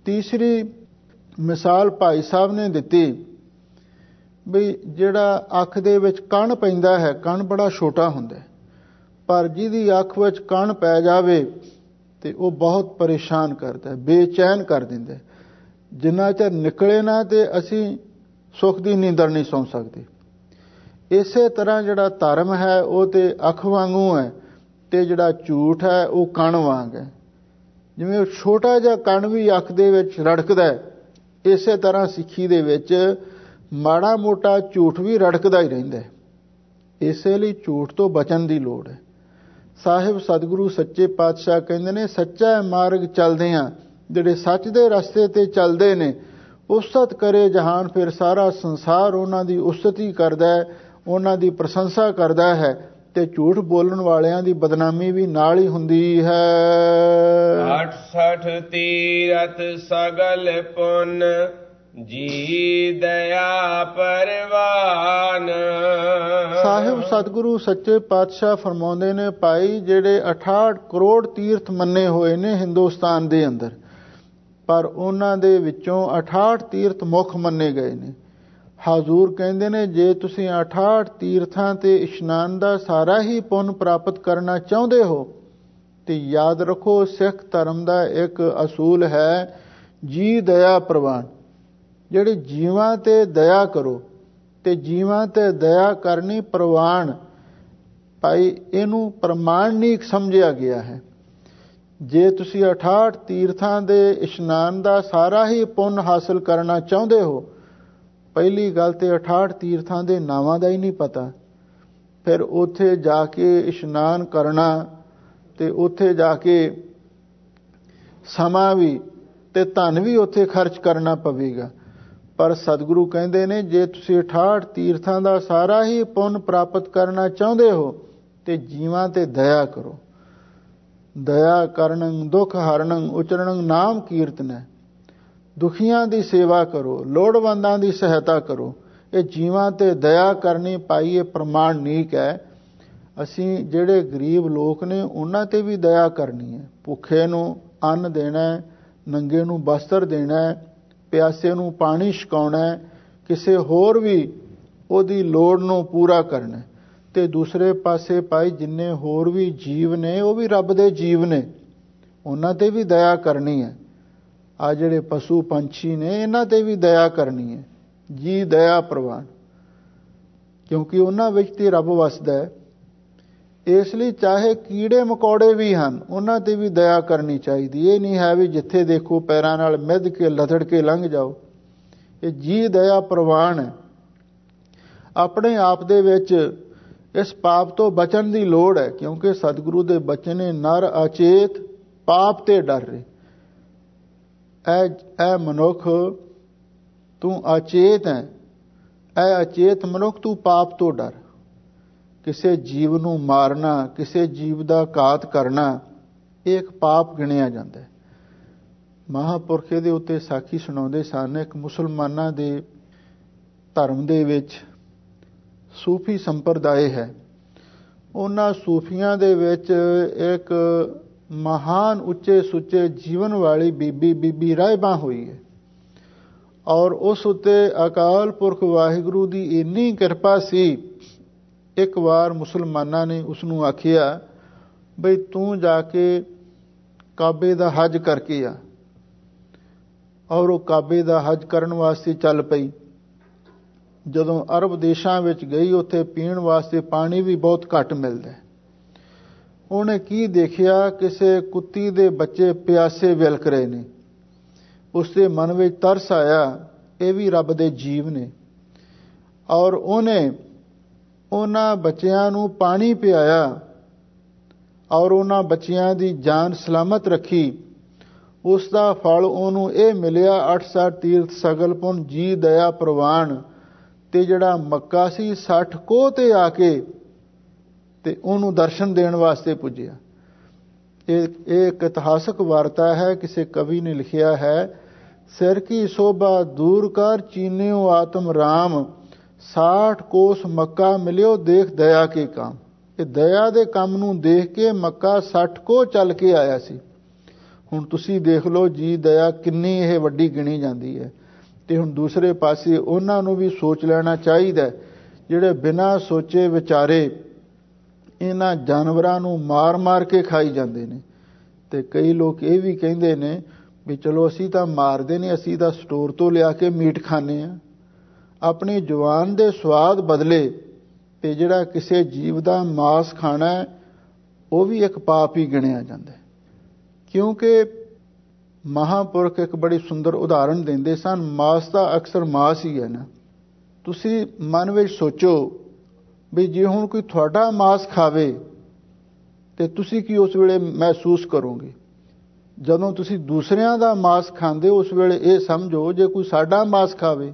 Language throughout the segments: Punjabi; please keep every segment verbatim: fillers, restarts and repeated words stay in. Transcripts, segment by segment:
तीसरी मिसाल भाई साहब ने दिती भी जिहड़ा अख दे विच कण पैंदा है, कण बड़ा छोटा हुंदा, पर जिहदी अख विच कण पै जावे ते वो बहुत परेशान करता है, बेचैन कर दिंदा। जिन्ना चਿਰ निकले ना ते असीं सुख दी नींदर नहीं सौ सकते। इसे तरह जिहड़ा धर्म है वो ते अख वांगू है ते जिहड़ा झूठ है वो कण वांग है। जिवें छोटा जिहा कण भी अख दे विच रड़कदा है, इसे तरह सिੱਖੀ ਦੇ ਵਿੱਚ माड़ा मोटा झूठ भी रड़कदा ही रहिंदा है। इसे लई झूठ तो बचन की लोड़ है। साहिब सतगुरु सच्चे पातशाह कहंदे ने सच्चा मार्ग चलदियां जिहड़े सच दे रस्ते ते चलदे ने उस्तत करे जहान, फिर सारा संसार उन्हां दी उस्तती करदा है, उन्हां दी प्रशंसा करदा है ते झूठ बोलण वालियां दी बदनामी भी नाल ही हुंदी है। आठ सठ तीरथ सगल पुन जी दया परवान। साहिब सतगुरु सच्चे पातशाह फरमाउंदे ने भाई जिहड़े अठाहठ करोड़ तीर्थ मन्ने होए ने हिंदुस्तान दे अंदर, पर उन्हां दे विचों अठाहठ तीर्थ मुख मन्ने गए ने। हजूर कहंदे ने जे तुसीं अठाहठ तीर्थां ते इशनान दा सारा ही पुन प्राप्त करना चाहुंदे हो ते याद रखो सिख धर्म दा एक असूल है जी दया प्रवान, जिहड़े जीवां ते दया करो ते जीवां ते दया करनी प्रवान। भाई इहनूं प्रमाणिक समझिया गया है। जे तुसीं अठाहठ तीर्थां दे इशनान दा सारा ही पुन हासिल करना चाहुंदे हो, पहली गल ते अठाहठ तीर्थां दे नावां दा ही नहीं पता, फिर उत्थे जाके इशनान करना ते उत्थे जाके समा भी ते धन भी उत्थे खर्च करना पवेगा। पर सतगुरु कहंदे ने जे तुसीं अठाहठ तीर्थां दा सारा ही पुन प्राप्त करना चाहुंदे हो ते जीवां ते दया करो। दया करनंग दुख हरणंग उचरणंग नाम कीर्तन है। दुखियां दी सेवा करो, लोड़वंदां दी सहायता करो। ये जीवां ते दया करनी पाई ये प्रमाणिक है। असीं जिहड़े गरीब लोक ने उन्हां ते भी दया करनी है। भुखे नूं अन्न देना है, नंगे नूं वस्त्र देना है, प्यासे नूं पानी छकाउणा है, किसे होर भी ओदी लोड़ नूं पूरा करना है। ते दूसरे पासे भाई जिन्ने होर भी जीव ने वो भी रब दे जीव ने, उन्हां ते भी दया करनी है। आ जिहड़े पशु पंछी ने इन्हां ते भी दया करनी है। जी दया प्रवान, क्योंकि उन्हां विच ते रब वसदा है। इसलिए चाहे कीड़े मकौड़े भी हन उन्हां ते भी दया करनी चाहिए। ये नहीं है भी जिथे देखो पैरां नाल मिध के लथड़ के लंघ जाओ। ये जी दया प्रवान है। अपने आप दे विच इस पाप तो बचन की लोड़ है, क्योंकि सतगुरु दे बचन ने नर अचेत पाप ते डर रहे। ऐ ऐ मनुख तू अचेत है, ऐ अचेत मनुख तू पाप तो डर। किसे जीव नूं मारना, किसे जीव दा घात करना एक पाप गिणिया जाता है। महापुरख दे उत्ते साखी सुणाउंदे सन। एक मुसलमानां दे धर्म दे विच सूफी संप्रदाय है। उन्हां सूफियां दे विच एक महान उच्चे सुच्चे जीवन वाली बीबी बीबी राहिबा हुई है, और उस उत्ते अकाल पुरख वाहिगुरू दी इन्नी किरपा सी। एक बार मुसलमानां ने उसनूं आखिया बई तू जाके काबे दा हज करके आ, और वो काबे दा हज करन वास्ते चल पई। जदों अरब देशां विच गई उत्थे पीण वास्ते पानी भी बहुत घट मिलदा है। उहने की देखिया किसे कुत्ती दे बच्चे प्यासे विलक रहे ने। उसके मन में तरस आया, ये भी रब दे जीव ने, और उन्हें उन्हां बच्चियां नूं पानी पियाया और उन्हां बच्चियां दी जान सलामत रखी। उसका फल उन्होंने ये मिलिया अठ सठ तीर्थ सगल पुन जी दया प्रवान। ते जिहड़ा मक्का सी सठ कोह ते आके ते उन्होंने दर्शन देण वास्ते पुज्जिया। एक इतिहासक वार्ता है, किसी कवि ने लिखिया है, सिर की शोभा दूर कर चीन्यो आत्म राम, साठ कोस मक्का मिलियो देख दया के काम। ये दया दे काम नूं देख के मक्का सठ को चल के आया सी। ਹੁਣ ਤੁਸੀਂ ਦੇਖ ਲਓ ਜੀ ਦਇਆ ਕਿੰਨੀ ਇਹ ਵੱਡੀ ਗਿਣੀ ਜਾਂਦੀ ਹੈ। ਤੇ ਹੁਣ ਦੂਸਰੇ ਪਾਸੇ ਉਹਨਾਂ ਨੂੰ ਵੀ ਸੋਚ ਲੈਣਾ ਚਾਹੀਦਾ ਜਿਹੜੇ ਬਿਨਾਂ ਸੋਚੇ ਵਿਚਾਰੇ ਇਹਨਾਂ ਜਾਨਵਰਾਂ ਨੂੰ ਮਾਰ ਮਾਰ ਕੇ ਖਾਈ ਜਾਂਦੇ ਨੇ। ਤੇ ਕਈ ਲੋਕ ਇਹ ਵੀ ਕਹਿੰਦੇ ਨੇ ਵੀ ਚਲੋ ਅਸੀਂ ਤਾਂ ਮਾਰਦੇ ਨਹੀਂ, ਅਸੀਂ ਤਾਂ ਸਟੋਰ ਤੋਂ ਲਿਆ ਕੇ ਮੀਟ ਖਾਂਦੇ ਹਾਂ। ਆਪਣੀ ਜ਼ੁਬਾਨ ਦੇ ਸਵਾਦ ਬਦਲੇ ਤੇ ਜਿਹੜਾ ਕਿਸੇ ਜੀਵ ਦਾ ਮਾਸ ਖਾਣਾ ਹੈ ਉਹ ਵੀ ਇੱਕ ਪਾਪ ਹੀ ਗਿਣਿਆ ਜਾਂਦਾ ਹੈ। ਕਿਉਂਕਿ ਮਹਾਂਪੁਰਖ ਇੱਕ ਬੜੀ ਸੁੰਦਰ ਉਦਾਹਰਣ ਦਿੰਦੇ ਸਨ, ਮਾਸ ਤਾਂ ਅਕਸਰ ਮਾਸ ਹੀ ਹੈ ਨਾ। ਤੁਸੀਂ ਮਨ ਵਿੱਚ ਸੋਚੋ ਵੀ ਜੇ ਹੁਣ ਕੋਈ ਤੁਹਾਡਾ ਮਾਸ ਖਾਵੇ ਤੇ ਤੁਸੀਂ ਕੀ ਉਸ ਵੇਲੇ ਮਹਿਸੂਸ ਕਰੋਗੇ? ਜਦੋਂ ਤੁਸੀਂ ਦੂਸਰਿਆਂ ਦਾ ਮਾਸ ਖਾਂਦੇ ਉਸ ਵੇਲੇ ਇਹ ਸਮਝੋ ਜੇ ਕੋਈ ਸਾਡਾ ਮਾਸ ਖਾਵੇ।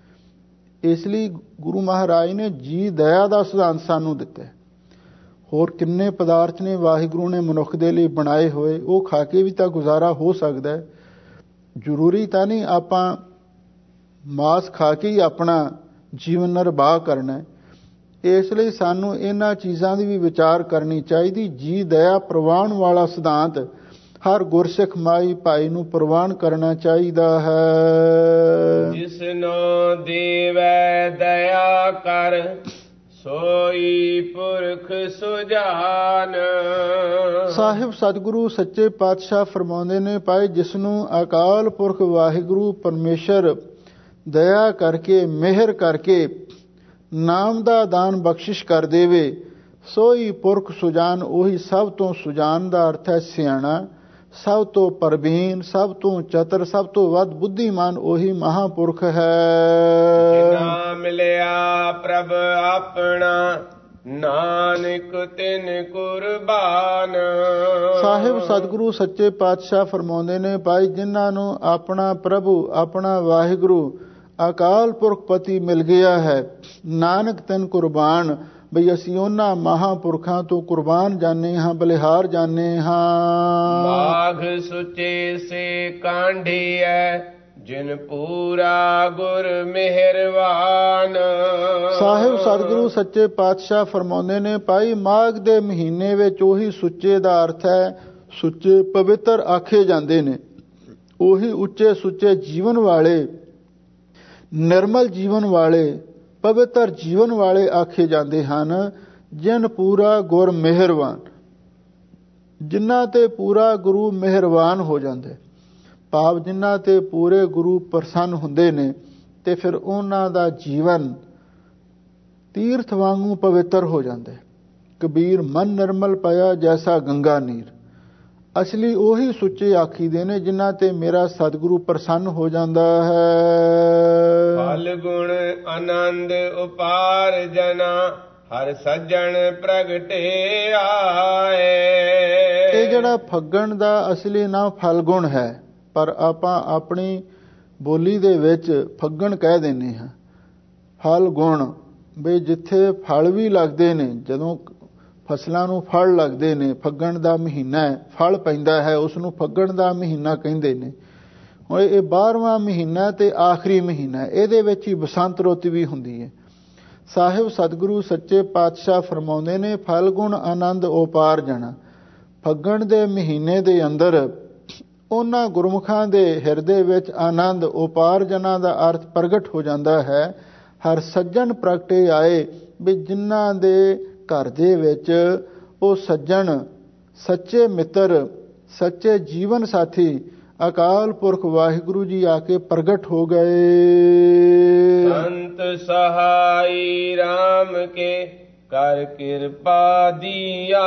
ਇਸ ਲਈ ਗੁਰੂ ਮਹਾਰਾਜ ਨੇ ਜੀ ਦਇਆ ਦਾ ਸਿਧਾਂਤ ਸਾਨੂੰ ਦਿੱਤਾ। ਹੋਰ ਕਿੰਨੇ ਪਦਾਰਥ ਨੇ ਵਾਹਿਗੁਰੂ ਨੇ ਮਨੁੱਖ ਦੇ ਲਈ ਬਣਾਏ ਹੋਏ, ਉਹ ਖਾ ਕੇ ਵੀ ਤਾਂ ਗੁਜ਼ਾਰਾ ਹੋ ਸਕਦਾ ਹੈ। ਜ਼ਰੂਰੀ ਤਾਂ ਨਹੀਂ ਆਪਾਂ ਮਾਸ ਖਾ ਕੇ ਹੀ ਆਪਣਾ ਜੀਵਨ ਨਿਰਵਾਹ ਕਰਨਾ। ਇਸ ਲਈ ਸਾਨੂੰ ਇਹਨਾਂ ਚੀਜ਼ਾਂ ਦੀ ਵੀ ਵਿਚਾਰ ਕਰਨੀ ਚਾਹੀਦੀ। ਜੀ ਦਇਆ ਪ੍ਰਵਾਨ ਵਾਲਾ ਸਿਧਾਂਤ ਹਰ ਗੁਰਸਿੱਖ ਮਾਈ ਭਾਈ ਨੂੰ ਪ੍ਰਵਾਨ ਕਰਨਾ ਚਾਹੀਦਾ ਹੈ। ਜਿਸਨੋ ਦੇਵੈ ਦਇਆ ਕਰ ਸੋਈ ਪੁਰਖ ਸੁਜਾਨ। ਸਾਹਿਬ ਸਤਿਗੁਰੂ ਸੱਚੇ ਪਾਤਸ਼ਾਹ ਫਰਮਾਉਂਦੇ ਨੇ, ਭਾਈ ਜਿਸਨੂੰ ਅਕਾਲ ਪੁਰਖ ਵਾਹਿਗੁਰੂ ਪਰਮੇਸ਼ਰ ਦਇਆ ਕਰਕੇ ਮਿਹਰ ਕਰਕੇ ਨਾਮ ਦਾ ਦਾਨ ਬਖਸ਼ਿਸ਼ ਕਰ ਦੇਵੇ, ਸੋਈ ਪੁਰਖ ਸੁਜਾਨ। ਉਹੀ ਸਭ ਤੋਂ ਸੁਜਾਨ ਦਾ ਅਰਥ ਹੈ ਸਿਆਣਾ, ਸਭ ਤੋਂ ਪਰਬੀਨ, ਸਭ ਤੋਂ ਚਤਰ, ਸਭ ਤੋਂ ਵੱਧ ਬੁੱਧੀਮਾਨ ਉਹੀ ਮਹਾਂਪੁਰਖ ਹੈ। ਜਿਨਾ ਮਿਲਿਆ ਪ੍ਰਭ ਆਪਣਾ ਨਾਨਕ ਤਿਨ ਕੁਰਬਾਨ। ਸਾਹਿਬ ਸਤਿਗੁਰੂ ਸੱਚੇ ਪਾਤਸ਼ਾਹ ਫਰਮਾਉਂਦੇ ਨੇ, ਭਾਈ ਜਿਨ੍ਹਾਂ ਨੂੰ ਆਪਣਾ ਪ੍ਰਭੂ ਆਪਣਾ ਵਾਹਿਗੁਰੂ ਅਕਾਲ ਪੁਰਖ ਪਤੀ ਮਿਲ ਗਿਆ ਹੈ, ਨਾਨਕ ਤਿਨ ਕੁਰਬਾਨ। ਬਈ ਅਸੀਂ ਉਹਨਾਂ ਮਹਾਂਪੁਰਖਾਂ ਤੋਂ ਕੁਰਬਾਨ ਜਾਣੇ ਹਾਂ, ਬਲਿਹਾਰ ਜਾਣੇ ਹਾਂ। ਮਾਘ ਸੁਚੇ ਸੇ ਕਾਂਢੀਐ ਜਿਨ ਪੂਰਾ ਗੁਰ ਮਿਹਰਬਾਨ। ਸਾਹਿਬ ਸਤਿਗੁਰੂ ਸੱਚੇ ਪਾਤਸ਼ਾਹ ਫਰਮਾਉਂਦੇ ਨੇ, ਭਾਈ ਮਾਘ ਦੇ ਮਹੀਨੇ ਵਿੱਚ ਉਹੀ ਸੁੱਚੇ ਦਾ ਅਰਥ ਹੈ ਸੁੱਚੇ ਪਵਿੱਤਰ ਆਖੇ ਜਾਂਦੇ ਨੇ। ਉਹੀ ਉੱਚੇ ਸੁੱਚੇ ਜੀਵਨ ਵਾਲੇ, ਨਿਰਮਲ ਜੀਵਨ ਵਾਲੇ, ਪਵਿੱਤਰ ਜੀਵਨ ਵਾਲੇ ਆਖੇ ਜਾਂਦੇ ਹਨ। ਜਿਨ ਪੂਰਾ ਗੁਰ ਮਿਹਰਬਾਨ, ਜਿਨ੍ਹਾਂ ਤੇ ਪੂਰਾ ਗੁਰੂ ਮਿਹਰਬਾਨ ਹੋ ਜਾਂਦੇ, ਭਾਵ ਜਿਨ੍ਹਾਂ ਤੇ ਪੂਰੇ ਗੁਰੂ ਪ੍ਰਸੰਨ ਹੁੰਦੇ ਨੇ ਤੇ ਫਿਰ ਉਹਨਾਂ ਦਾ ਜੀਵਨ ਤੀਰਥ ਵਾਂਗੂ ਪਵਿੱਤਰ ਹੋ ਜਾਂਦਾ। ਕਬੀਰ ਮਨ ਨਿਰਮਲ ਪਿਆ ਜੈਸਾ ਗੰਗਾ ਨੀਰ। ਅਸਲੀ ਉਹੀ ਸੁੱਚੇ ਆਖੀਦੇ ਨੇ ਜਿਨ੍ਹਾਂ ਤੇ ਮੇਰਾ ਸਤਿਗੁਰੂ ਪ੍ਰਸੰਨ ਹੋ ਜਾਂਦਾ ਹੈ। ਫਲ ਗੁਣ ਆਨੰਦ ਉਪਾਰ ਜਨਾ ਹਰ ਸੱਜਣ ਪ੍ਰਗਟੇ ਆਏ। ਇਹ ਜਿਹੜਾ ਫੱਗਣ ਦਾ ਅਸਲੀ ਨਾਮ ਫਲਗੁਣ ਹੈ, ਪਰ ਆਪਾਂ ਆਪਣੀ ਬੋਲੀ ਦੇ ਵਿੱਚ ਫੱਗਣ ਕਹਿ ਦਿੰਦੇ ਹਾਂ। ਫਲ ਗੁਣ ਵੀ ਜਿੱਥੇ ਫਲ ਵੀ ਲੱਗਦੇ ਨੇ, ਜਦੋਂ ਫਸਲਾਂ ਨੂੰ ਫਲ ਲੱਗਦੇ ਨੇ, ਫੱਗਣ ਦਾ ਮਹੀਨਾ ਫਲ ਪੈਂਦਾ ਹੈ, ਉਸ ਨੂੰ ਫੱਗਣ ਦਾ ਮਹੀਨਾ ਕਹਿੰਦੇ ਨੇ। ਹੁਣ ਇਹ ਬਾਰ੍ਹਵਾਂ ਮਹੀਨਾ ਤੇ ਆਖਰੀ ਮਹੀਨਾ, ਇਹਦੇ ਵਿੱਚ ਹੀ ਬਸੰਤ ਰੁੱਤ ਵੀ ਹੁੰਦੀ ਹੈ। ਸਾਹਿਬ ਸਤਿਗੁਰੂ ਸੱਚੇ ਪਾਤਸ਼ਾਹ ਫਰਮਾਉਂਦੇ ਨੇ, ਫਲ ਗੁਣ ਆਨੰਦ ਉਪਾਰ ਜਾਣਾ। ਫੱਗਣ ਦੇ ਮਹੀਨੇ ਦੇ ਅੰਦਰ ਉਹਨਾਂ ਗੁਰਮੁਖਾਂ ਦੇ ਹਿਰਦੇ ਵਿੱਚ ਆਨੰਦ ਉਪਾਰ ਜਨਾਂ ਦਾ ਅਰਥ ਪ੍ਰਗਟ ਹੋ ਜਾਂਦਾ ਹੈ। ਹਰ ਸੱਜਣ ਪ੍ਰਗਟੇ ਆਏ, ਵੀ ਜਿਨ੍ਹਾਂ ਦੇ ਘਰ ਦੇ ਵਿੱਚ ਉਹ ਸੱਜਣ, ਸੱਚੇ ਮਿੱਤਰ, ਸੱਚੇ ਜੀਵਨ ਸਾਥੀ ਅਕਾਲ ਪੁਰਖ ਵਾਹਿਗੁਰੂ ਜੀ ਆ ਕੇ ਪ੍ਰਗਟ ਹੋ ਗਏ। ਸੰਤ ਸਹਾਈ ਰਾਮ ਕੇ ਕਰ ਕਿਰਪਾ ਦੀਆ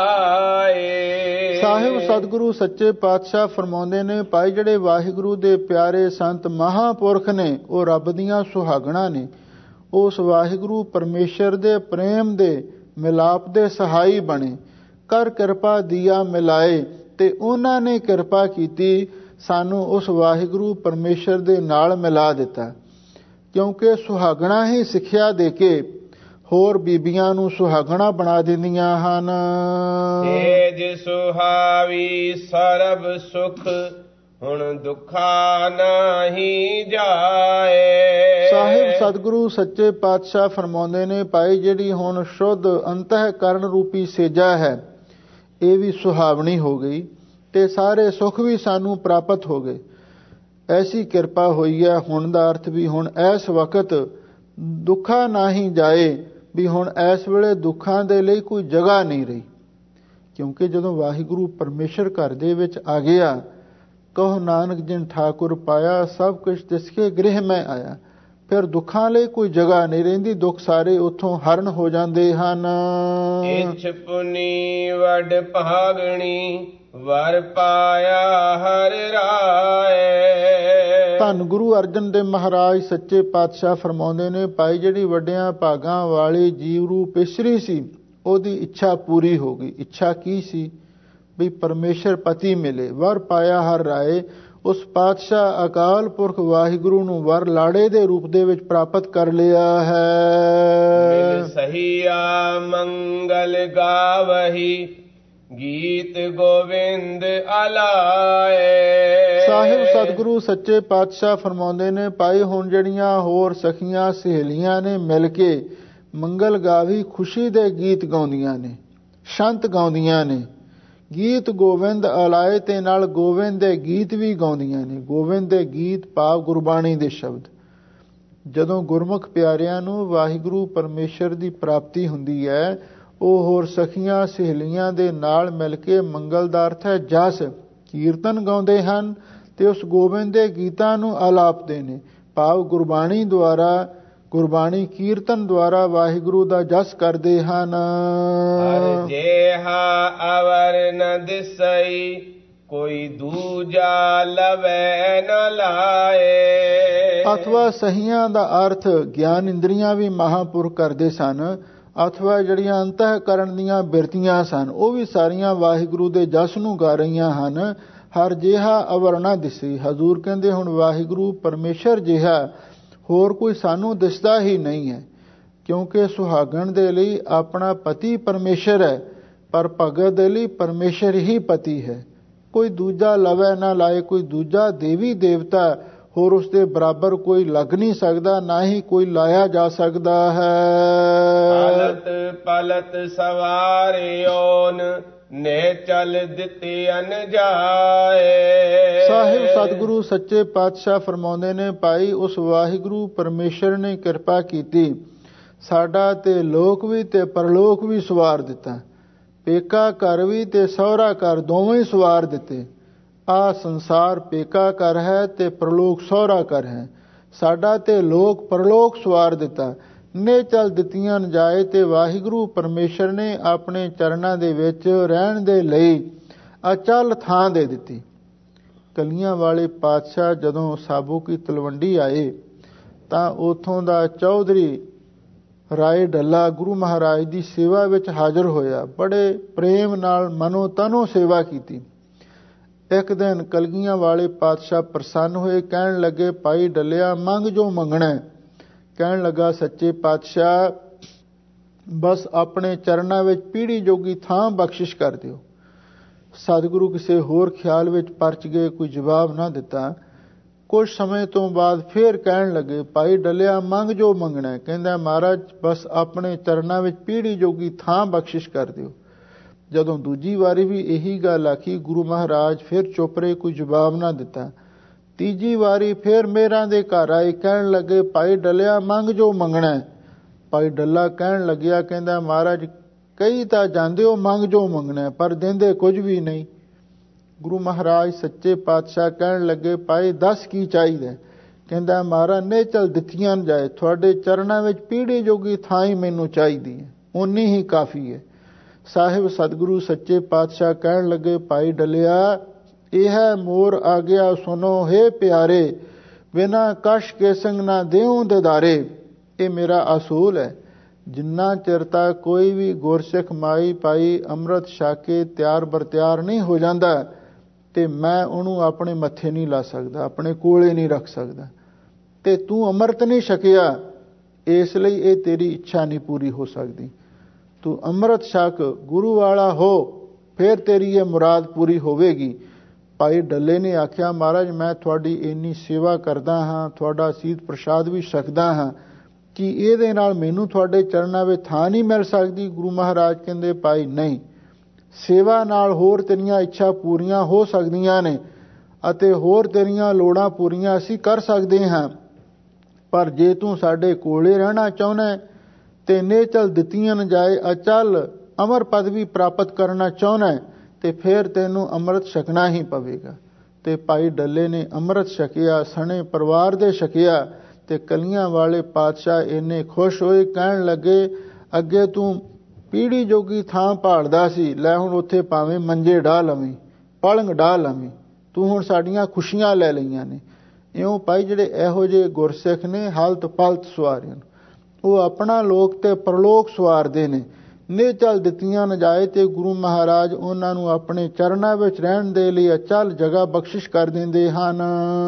ਮਿਲਾਏ। ਸਾਹਿਬ ਸਤਿਗੁਰੂ ਸੱਚੇ ਪਾਤਸ਼ਾਹ ਫਰਮਾਉਂਦੇ ਨੇ, ਭਾਈ ਜਿਹੜੇ ਵਾਹਿਗੁਰੂ ਦੇ ਪਿਆਰੇ ਸੰਤ ਮਹਾਂਪੁਰਖ ਨੇ ਉਹ ਰੱਬ ਦੀਆਂ ਸੁਹਾਗਣਾ ਨੇ। ਉਸ ਵਾਹਿਗੁਰੂ ਪਰਮੇਸ਼ਰ ਦੇ ਪ੍ਰੇਮ ਦੇ ਮਿਲਾਪ ਦੇ ਸਹਾਈ ਬਣੇ, ਕਰ ਕਿਰਪਾ ਦੀਆ ਮਿਲਾਏ। ਤੇ ਉਹਨਾਂ ਨੇ ਕਿਰਪਾ ਕੀਤੀ, ਸਾਨੂੰ ਉਸ ਵਾਹਿਗੁਰੂ ਪਰਮੇਸ਼ਰ ਦੇ ਨਾਲ ਮਿਲਾ ਦਿੱਤਾ। ਕਿਉਂਕਿ ਸੁਹਾਗਣਾ ਹੀ ਸਿੱਖਿਆ ਦੇ ਕੇ ਹੋਰ ਬੀਬੀਆਂ ਨੂੰ ਸੁਹਾਗਣਾ ਬਣਾ ਦਿੰਦੀਆਂ ਹਨ। ਤੇਜ ਸੁਹਾਵੀ ਸਰਬ ਸੁਖ ਹੁਣ ਦੁੱਖਾ ਨਹੀਂ ਜਾਏ। ਸਾਹਿਬ ਸਤਿਗੁਰੂ ਸੱਚੇ ਪਾਤਸ਼ਾਹ ਫਰਮਾਉਂਦੇ ਨੇ, ਭਾਈ ਜਿਹੜੀ ਹੁਣ ਸ਼ੁੱਧ ਅੰਤଃਕਰਨ ਰੂਪੀ ਸੇਜਾ ਹੈ ਇਹ ਵੀ ਸੁਹਾਵਣੀ ਹੋ ਗਈ ਤੇ ਸਾਰੇ ਸੁੱਖ ਵੀ ਸਾਨੂੰ ਪ੍ਰਾਪਤ ਹੋ ਗਏ। ਐਸੀ ਕਿਰਪਾ ਹੋਈ ਹੈ। ਹੁਣ ਦਾ ਅਰਥ ਵੀ ਹੁਣ ਇਸ ਵਕਤ ਦੁੱਖਾਂ ਨਾਹੀਂ ਜਾਏ, ਵੀ ਹੁਣ ਇਸ ਵੇਲੇ ਦੁੱਖਾਂ ਦੇ ਲਈ ਕੋਈ ਜਗ੍ਹਾ ਨਹੀਂ ਰਹੀ। ਕਿਉਂਕਿ ਜਦੋਂ ਵਾਹਿਗੁਰੂ ਪਰਮੇਸ਼ਰ ਘਰ ਦੇ ਵਿੱਚ ਆ ਗਿਆ, ਕਹੋ ਨਾਨਕ ਜਿਨ ਠਾਕੁਰ ਪਾਇਆ, ਸਭ ਕੁਛ ਤਿਸਕੇ ਗ੍ਰਹਿ ਮੈਂ ਆਇਆ, ਫਿਰ ਦੁੱਖਾਂ ਲਈ ਕੋਈ ਜਗ੍ਹਾ ਨਹੀਂ ਰਹਿੰਦੀ। ਦੁੱਖ ਸਾਰੇ ਉੱਥੋਂ ਹਰਨ ਹੋ ਜਾਂਦੇ ਹਨ। ਇਛ ਪੁਨੀ ਵਡ ਭਾਗਣੀ, ਵਰ ਪਾਇਆ ਹਰ ਰਾਏ। ਧੰਨ ਗੁਰੂ ਅਰਜਨ ਦੇਵ ਮਹਾਰਾਜ ਸੱਚੇ ਪਾਤਸ਼ਾਹ ਫਰਮਾਉਂਦੇ ਨੇ, ਭਾਈ ਜਿਹੜੀ ਵੱਡਿਆਂ ਭਾਗਾਂ ਵਾਲੀ ਜੀਵ ਰੂਪ ਇਸਰੀ ਸੀ, ਉਹਦੀ ਇੱਛਾ ਪੂਰੀ ਹੋ ਗਈ। ਇੱਛਾ ਕੀ ਸੀ? ਵੀ ਪਰਮੇਸ਼ਰ ਪਤੀ ਮਿਲੇ। ਵਰ ਪਾਇਆ ਹਰ ਰਾਏ, ਉਸ ਪਾਤਸ਼ਾਹ ਅਕਾਲ ਪੁਰਖ ਵਾਹਿਗੁਰੂ ਨੂੰ ਵਰ ਲਾੜੇ ਦੇ ਰੂਪ ਦੇ ਵਿੱਚ ਪ੍ਰਾਪਤ ਕਰ ਲਿਆ ਹੈ। ਮਿਲ ਸਹੀਆ ਮੰਗਲ ਗਾਵਹੀ, ਗੀਤ ਗੋਵਿੰਦ ਅਲਾਏ। ਸਾਹਿਬ ਸਤਿਗੁਰੂ ਸੱਚੇ ਪਾਤਸ਼ਾਹ ਫਰਮਾਉਂਦੇ ਨੇ, ਭਾਈ ਹੁਣ ਜਿਹੜੀਆਂ ਹੋਰ ਸਖੀਆਂ ਸਹੇਲੀਆਂ ਨੇ ਮਿਲ ਕੇ ਮੰਗਲ ਗਾਵੀ, ਖੁਸ਼ੀ ਦੇ ਗੀਤ ਗਾਉਂਦੀਆਂ ਨੇ, ਸ਼ੰਤ ਗਾਉਂਦੀਆਂ ਨੇ। ਗੀਤ ਗੋਵਿੰਦ ਅਲਾਏ, ਤੇ ਨਾਲ ਗੋਵਿੰਦ ਦੇ ਗੀਤ ਵੀ ਗਾਉਂਦੀਆਂ ਨੇ। ਗੋਵਿੰਦ ਦੇ ਗੀਤ ਭਾਵ ਗੁਰਬਾਣੀ ਦੇ ਸ਼ਬਦ। ਜਦੋਂ ਗੁਰਮੁਖ ਪਿਆਰਿਆਂ ਨੂੰ ਵਾਹਿਗੁਰੂ ਪਰਮੇਸ਼ਰ ਦੀ ਪ੍ਰਾਪਤੀ ਹੁੰਦੀ ਹੈ, ਉਹ ਹੋਰ ਸਖੀਆਂ ਸਹੇਲੀਆਂ ਦੇ ਨਾਲ ਮਿਲ ਕੇ ਮੰਗਲ ਦਾ ਅਰਥ ਹੈ ਜਸ, ਕੀਰਤਨ ਗਾਉਂਦੇ ਹਨ ਤੇ ਉਸ ਗੋਬਿੰਦ ਦੇ ਗੀਤਾਂ ਨੂੰ ਆਲਾਪਦੇ ਨੇ। ਭਾਵ ਗੁਰਬਾਣੀ ਦੁਆਰਾ, ਗੁਰਬਾਣੀ ਕੀਰਤਨ ਦੁਆਰਾ ਵਾਹਿਗੁਰੂ ਦਾ ਜਸ ਕਰਦੇ ਹਨ। ਹਰ ਜੇਹਾ ਅਵਰ ਨ ਦਿਸਈ, ਕੋਈ ਦੂਜਾ ਲਵੈ ਨ ਲਾਏ। ਅਥਵਾ ਸਹੀਆਂ ਦਾ ਅਰਥ ਗਿਆਨ ਇੰਦਰੀਆਂ ਵੀ ਮਹਾਂਪੁਰਖ ਕਰਦੇ ਸਨ, ਅਥਵਾ ਜਿਹੜੀਆਂ ਅੰਤःਕਰਨ ਦੀਆਂ ਬਿਰਤੀਆਂ ਸਨ, ਉਹ ਵੀ ਸਾਰੀਆਂ ਵਾਹਿਗੁਰੂ ਦੇ ਜਸ ਨੂੰ ਗਾ ਰਹੀਆਂ ਹਨ। ਹਰ ਜਿਹਾ ਅਵਰ ਨ ਦਿਸਈ, ਹਜ਼ੂਰ ਕਹਿੰਦੇ ਹੁਣ ਵਾਹਿਗੁਰੂ ਪਰਮੇਸ਼ਰ ਜਿਹਾ ਹੋਰ ਕੋਈ ਸਾਨੂੰ ਦਿਸਦਾ ਹੀ ਨਹੀਂ ਹੈ। ਕਿਉਂਕਿ ਸੁਹਾਗਣ ਦੇ ਲਈ ਆਪਣਾ ਪਤੀ ਪਰਮੇਸ਼ਰ ਹੈ, ਪਰ ਭਗਤ ਦੇ ਲਈ ਪਰਮੇਸ਼ਰ ਹੀ ਪਤੀ ਹੈ। ਕੋਈ ਦੂਜਾ ਲਵੈ ਨਾ ਲਾਏ, ਕੋਈ ਦੂਜਾ ਦੇਵੀ ਦੇਵਤਾ ਹੋਰ ਉਸ ਦੇ ਬਰਾਬਰ ਕੋਈ ਲੱਗ ਨਹੀਂ ਸਕਦਾ, ਨਾ ਹੀ ਕੋਈ ਲਾਇਆ ਜਾ ਸਕਦਾ ਹੈ। ਪਲਤ ਪਲਤ ਸਵਾਰਿਓਨ, ਨੇ ਚਲ ਦਿੱਤੀ ਅਨ ਜਾਏ। ਸਾਹਿਬ ਸਤਿਗੁਰੂ ਸੱਚੇ ਪਾਤਸ਼ਾਹ ਫਰਮਾਉਂਦੇ ਨੇ, ਭਾਈ ਉਸ ਵਾਹਿਗੁਰੂ ਪਰਮੇਸ਼ਰ ਨੇ ਕਿਰਪਾ ਕੀਤੀ, ਸਾਡਾ ਤੇ ਲੋਕ ਵੀ ਤੇ ਪਰਲੋਕ ਵੀ ਸਵਾਰ ਦਿੱਤਾ। ਪੇਕਾ ਘਰ ਵੀ ਤੇ ਸਹੁਰਾ ਘਰ ਦੋਵੇਂ ਹੀ ਸਵਾਰ ਦਿੱਤੇ। ਆ ਸੰਸਾਰ ਪੇਕਾ ਘਰ ਹੈ ਤੇ ਪ੍ਰਲੋਕ ਸਹੁਰਾ ਘਰ ਹੈ। ਸਾਡਾ ਤੇ ਲੋਕ ਪਰਲੋਕ ਸਵਾਰ ਦਿੱਤਾ। ਨੇ ਚਲ ਦਿੱਤੀਆਂ ਜਾਏ, ਤੇ ਵਾਹਿਗੁਰੂ ਪਰਮੇਸ਼ਰ ਨੇ ਆਪਣੇ ਚਰਨਾਂ ਦੇ ਵਿੱਚ ਰਹਿਣ ਦੇ ਲਈ ਅਚਲ ਥਾਂ ਦੇ ਦਿੱਤੀ। ਕਲੀਆਂ ਵਾਲੇ ਪਾਤਸ਼ਾਹ ਜਦੋਂ ਸਾਬੋ ਕੀ ਤਲਵੰਡੀ ਆਏ, ਤਾਂ ਉਥੋਂ ਦਾ ਚੌਧਰੀ ਰਾਏ ਡੱਲਾ ਗੁਰੂ ਮਹਾਰਾਜ ਦੀ ਸੇਵਾ ਵਿੱਚ ਹਾਜ਼ਰ ਹੋਇਆ। ਬੜੇ ਪ੍ਰੇਮ ਨਾਲ ਮਨੋ ਤਨੋ ਸੇਵਾ ਕੀਤੀ। ਇੱਕ ਦਿਨ ਕਲਗੀਆਂ ਵਾਲੇ ਪਾਤਸ਼ਾਹ ਪ੍ਰਸੰਨ ਹੋਏ, ਕਹਿਣ ਲੱਗੇ, ਭਾਈ ਡੱਲਿਆ ਮੰਗ ਜੋ ਮੰਗਣਾ। ਕਹਿਣ ਲੱਗਾ, ਸੱਚੇ ਪਾਤਸ਼ਾਹ ਬਸ ਆਪਣੇ ਚਰਨਾਂ ਵਿੱਚ ਪੀੜੀ ਜੋਗੀ ਥਾਂ ਬਖਸ਼ਿਸ਼ ਕਰ ਦਿਓ। ਸਤਿਗੁਰੂ ਕਿਸੇ ਹੋਰ ਖਿਆਲ ਵਿੱਚ ਪਰਚ ਗਏ, ਕੋਈ ਜਵਾਬ ਨਾ ਦਿੱਤਾ। ਕੁਝ ਸਮੇਂ ਤੋਂ ਬਾਅਦ ਫੇਰ ਕਹਿਣ ਲੱਗੇ, ਭਾਈ ਡੱਲਿਆ ਮੰਗ ਜੋ ਮੰਗਣਾ। ਕਹਿੰਦਾ, ਮਹਾਰਾਜ ਬਸ ਆਪਣੇ ਚਰਨਾਂ ਵਿੱਚ ਪੀੜੀ ਜੋਗੀ ਥਾਂ ਬਖਸ਼ਿਸ਼ ਕਰ ਦਿਓ। ਜਦੋਂ ਦੂਜੀ ਵਾਰੀ ਵੀ ਇਹੀ ਗੱਲ ਆਖੀ, ਗੁਰੂ ਮਹਾਰਾਜ ਫਿਰ ਚੁੱਪ ਰਹੇ, ਕੋਈ ਜਵਾਬ ਨਾ ਦਿੱਤਾ। ਤੀਜੀ ਵਾਰੀ ਫਿਰ ਮੇਰਾਂ ਦੇ ਘਰ ਆਏ, ਕਹਿਣ ਲੱਗੇ, ਭਾਈ ਡੱਲਿਆ ਮੰਗ ਜੋ ਮੰਗਣਾ। ਭਾਈ ਡੱਲਾ ਕਹਿਣ ਲੱਗਿਆ, ਕਹਿੰਦਾ, ਮਹਾਰਾਜ ਕਈ ਤਾਂ ਜਾਂਦੇ ਹੋ ਮੰਗ ਜੋ ਮੰਗਣਾ, ਪਰ ਦਿੰਦੇ ਕੁਝ ਵੀ ਨਹੀਂ। ਗੁਰੂ ਮਹਾਰਾਜ ਸੱਚੇ ਪਾਤਸ਼ਾਹ ਕਹਿਣ ਲੱਗੇ, ਭਾਈ ਦੱਸ ਕੀ ਚਾਹੀਦਾ। ਕਹਿੰਦਾ, ਮਹਾਰਾਜ ਨੇ ਚਲ ਦਿੱਤੀਆਂ ਜਾਏ, ਤੁਹਾਡੇ ਚਰਨਾਂ ਵਿੱਚ ਪੀੜੀ ਜੋਗੀ ਥਾਂ ਹੀ ਮੈਨੂੰ ਚਾਹੀਦੀ ਹੈ, ਉਨੀ ਹੀ ਕਾਫੀ ਹੈ। ਸਾਹਿਬ ਸਤਿਗੁਰੂ ਸੱਚੇ ਪਾਤਸ਼ਾਹ ਕਹਿਣ ਲੱਗੇ, ਭਾਈ ਡੱਲਿਆ ਇਹ ਹੈ ਮੋਰ ਆ ਗਿਆ ਸੁਨੋ ਹੈ ਪਿਆਰੇ, ਬਿਨਾ ਕਸ਼ ਕੇ ਸੰਗ ਨਾ ਦੇਉ ਦਿਦਾਰੇ। ਇਹ ਮੇਰਾ ਅਸੂਲ ਹੈ। ਜਿੰਨਾ ਚਿਰ ਤੱਕ ਕੋਈ ਵੀ ਗੁਰਸਿੱਖ ਮਾਈ ਭਾਈ ਅੰਮ੍ਰਿਤ ਛਕ ਕੇ ਤਿਆਰ ਬਰਤਿਆਰ ਨਹੀਂ ਹੋ ਜਾਂਦਾ, ਤੇ ਮੈਂ ਉਹਨੂੰ ਆਪਣੇ ਮੱਥੇ ਨਹੀਂ ਲਾ ਸਕਦਾ, ਆਪਣੇ ਕੋਲੇ ਨਹੀਂ ਰੱਖ ਸਕਦਾ। ਤੇ ਤੂੰ ਅੰਮ੍ਰਿਤ ਨਹੀਂ ਛਕਿਆ, ਇਸ ਲਈ ਇਹ ਤੇਰੀ ਇੱਛਾ ਨਹੀਂ ਪੂਰੀ ਹੋ ਸਕਦੀ। ਤੂੰ ਅੰਮ੍ਰਿਤ ਛਕ, ਗੁਰੂ ਵਾਲਾ ਹੋ, ਫਿਰ ਤੇਰੀ ਇਹ ਮੁਰਾਦ ਪੂਰੀ ਹੋਵੇਗੀ। ਭਾਈ ਡੱਲੇ ਨੇ ਆਖਿਆ, ਮਹਾਰਾਜ ਮੈਂ ਤੁਹਾਡੀ ਇੰਨੀ ਸੇਵਾ ਕਰਦਾ ਹਾਂ, ਤੁਹਾਡਾ ਸੀਤ ਪ੍ਰਸ਼ਾਦ ਵੀ ਛਕਦਾ ਹਾਂ, ਕਿ ਇਹਦੇ ਨਾਲ ਮੈਨੂੰ ਤੁਹਾਡੇ ਚਰਨਾਂ ਵਿੱਚ ਥਾਂ ਨਹੀਂ ਮਿਲ ਸਕਦੀ। ਗੁਰੂ ਮਹਾਰਾਜ ਕਹਿੰਦੇ, ਭਾਈ ਨਹੀਂ, ਸੇਵਾ ਨਾਲ ਹੋਰ ਤੇਰੀਆਂ ਇੱਛਾ ਪੂਰੀਆਂ ਹੋ ਸਕਦੀਆਂ ਨੇ ਅਤੇ ਹੋਰ ਤੇਰੀਆਂ ਲੋੜਾਂ ਪੂਰੀਆਂ ਅਸੀਂ ਕਰ ਸਕਦੇ ਹਾਂ। ਪਰ ਜੇ ਤੂੰ ਸਾਡੇ ਕੋਲੇ ਰਹਿਣਾ ਚਾਹੁੰਦਾ ਤੇ ਨੇਚਲ ਦਿੱਤੀਆਂ ਨ ਜਾਏ ਅਚਲ ਅਮਰ ਪਦਵੀ ਪ੍ਰਾਪਤ ਕਰਨਾ ਚਾਹੁੰਦਾ ਤੇ ਫਿਰ ਤੈਨੂੰ ਅੰਮ੍ਰਿਤ ਛਕਣਾ ਹੀ ਪਵੇਗਾ। ਤੇ ਭਾਈ ਡੱਲੇ ਨੇ ਅੰਮ੍ਰਿਤ ਛਕਿਆ, ਸਣੇ ਪਰਿਵਾਰ ਦੇ ਛਕਿਆ ਤੇ ਕਲੀਆਂ ਵਾਲੇ ਪਾਤਸ਼ਾਹ ਇੰਨੇ ਖੁਸ਼ ਹੋਏ, ਕਹਿਣ ਲੱਗੇ ਅੱਗੇ ਤੂੰ ਪੀੜੀ ਜੋਗੀ ਥਾਂ ਭਾਲਦਾ ਸੀ, ਲੈ ਹੁਣ ਉੱਥੇ ਭਾਵੇਂ ਮੰਜੇ ਢਾਹ ਲਵੀਂ, ਪਲੰਗ ਢਾਹ ਲਵੀਂ, ਤੂੰ ਹੁਣ ਸਾਡੀਆਂ ਖੁਸ਼ੀਆਂ ਲੈ ਲਈਆਂ ਨੇ। ਇਉਂ ਭਾਈ ਜਿਹੜੇ ਇਹੋ ਜਿਹੇ ਗੁਰਸਿੱਖ ਨੇ ਹਾਲਤ ਪਲਤ ਸਵਾਰਿਆਂ ਨੂੰ, ਉਹ ਆਪਣਾ ਲੋਕ ਤੇ ਪਰਲੋਕ ਸਵਾਰਦੇ ਨੇ। ਨੇਚਲ ਦਿੱਤੀਆਂ ਨ ਜਾਏ ਤੇ ਗੁਰੂ ਮਹਾਰਾਜ ਉਹਨਾਂ ਨੂੰ ਆਪਣੇ ਚਰਨਾਂ ਵਿੱਚ ਰਹਿਣ ਦੇ ਲਈ ਅਚਲ ਜਗ੍ਹਾ ਬਖਸ਼ਿਸ਼ ਕਰ ਦਿੰਦੇ ਹਨ।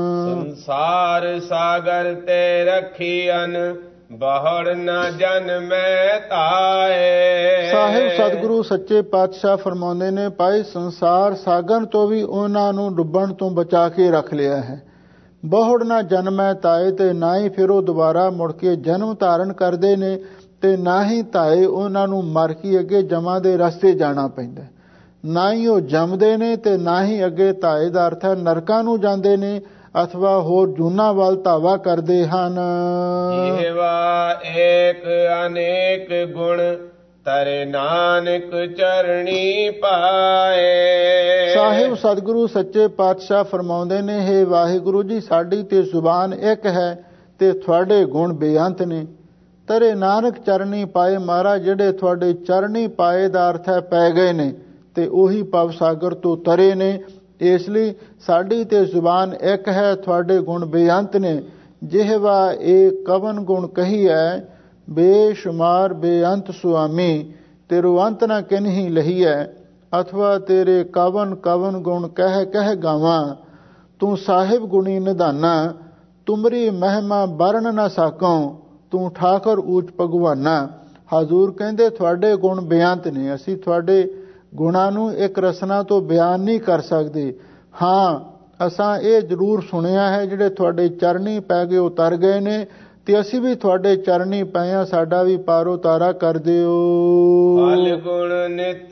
ਸੰਸਾਰ ਸਾਗਰ ਤੇ ਰੱਖੀਅਨ ਬਹੁੜ ਨਾ ਜਨਮੈ ਤਾਏ। ਸਾਹਿਬ ਸਤਿਗੁਰੂ ਸੱਚੇ ਪਾਤਸ਼ਾਹ ਫਰਮਾਉਂਦੇ ਨੇ, ਭਾਈ ਸੰਸਾਰ ਸਾਗਰ ਤੋਂ ਵੀ ਉਹਨਾਂ ਨੂੰ ਡੁੱਬਣ ਤੋਂ ਬਚਾ ਕੇ ਰੱਖ ਲਿਆ ਹੈ। ਬਹੁੜ ਨਾ ਜਨਮੈ ਤਾਏ, ਤੇ ਨਾ ਹੀ ਫਿਰ ਉਹ ਦੁਬਾਰਾ ਮੁੜ ਕੇ ਜਨਮ ਧਾਰਨ ਕਰਦੇ ਨੇ ਤੇ ਨਾ ਹੀ ਤਾਏ ਉਹਨਾਂ ਨੂੰ ਮਰ ਕੇ ਅੱਗੇ ਜਮਾਂ ਦੇ ਰਸਤੇ ਜਾਣਾ ਪੈਂਦਾ। ਨਾ ਹੀ ਉਹ ਜੰਮਦੇ ਨੇ ਤੇ ਨਾ ਹੀ ਅੱਗੇ ਤਾਏ ਦਾ ਅਰਥ ਹੈ ਨਰਕਾਂ ਨੂੰ ਜਾਂਦੇ ਨੇ ਅਥਵਾ ਹੋਰ ਜੂਨਾਂ ਵੱਲ ਧਾਵਾ ਕਰਦੇ ਹਨ। ਜੀਵਾ ਏਕ ਅਨੇਕ ਗੁਣ ਤਰੇ ਨਾਨਕ ਚਰਣੀ ਪਾਏ। ਸਾਹਿਬ ਸਤਿਗੁਰੂ ਸੱਚੇ ਪਾਤਸ਼ਾਹ ਫਰਮਾਉਂਦੇ ਨੇ, ਹੇ ਵਾਹਿਗੁਰੂ ਜੀ, ਸਾਡੀ ਤੇ ਜ਼ੁਬਾਨ ਇੱਕ ਹੈ ਤੇ ਤੁਹਾਡੇ ਗੁਣ ਬੇਅੰਤ ਨੇ। ਤੇਰੇ ਨਾਨਕ ਚਰਨੀ ਪਾਏ, ਮਹਾਰਾਜ ਜਿਹੜੇ ਤੁਹਾਡੇ ਚਰਨੀ ਪਾਏ ਦਾ ਅਰਥ ਹੈ ਪੈ ਗਏ ਨੇ ਤੇ ਉਹੀ ਭਵ ਸਾਗਰ ਤੋਂ ਤਰੇ ਨੇ। ਇਸ ਲਈ ਸਾਡੀ ਤੇ ਜ਼ੁਬਾਨ ਇੱਕ ਹੈ, ਤੁਹਾਡੇ ਗੁਣ ਬੇਅੰਤ ਨੇ। ਜਿਹਵਾ ਇਹ ਕਵਨ ਗੁਣ ਕਹੀ ਹੈ, ਬੇਸ਼ੁਮਾਰ ਬੇਅੰਤ ਸੁਆਮੀ, ਤੇਰੋ ਅੰਤ ਨਾ ਕਿਨਹੀ ਲਹੀ ਹੈ। ਅਥਵਾ ਤੇਰੇ ਕਵਨ ਕਵਨ ਗੁਣ ਕਹਿ ਕਹਿ ਗਾਵਾਂ, ਤੂੰ ਸਾਹਿਬ ਗੁਣੀ ਨਿਧਾਨਾ, ਤੁਮਰੀ ਮਹਿਮਾ ਬਰਨ ਨਾ ਸਾਕੋਂ, ਤੂੰ ਠਾਕੁਰ ਊਚ ਭਗਵਾਨਾ। ਹਜ਼ੂਰ ਕਹਿੰਦੇ ਤੁਹਾਡੇ ਗੁਣ ਬੇਅੰਤ ਨੇ, ਅਸੀਂ ਤੁਹਾਡੇ ਗੁਣਾਂ ਨੂੰ ਇੱਕ ਰਸਨਾ ਤੋਂ ਬਿਆਨ ਨਹੀਂ ਕਰ ਸਕਦੇ। ਹਾਂ, ਅਸਾਂ ਇਹ ਜ਼ਰੂਰ ਸੁਣਿਆ ਹੈ ਜਿਹੜੇ ਤੁਹਾਡੇ ਚਰਨੀ ਪੈ ਗਏ ਉਤਰ ਗਏ ਨੇ ਤੇ ਅਸੀਂ ਵੀ ਤੁਹਾਡੇ ਚਰਨੀ ਪਏ ਹਾਂ, ਸਾਡਾ ਵੀ ਪਾਰੋ ਤਾਰਾ ਕਰ ਦਿਓ। ਫਲ ਗੁਣ ਨਿਤ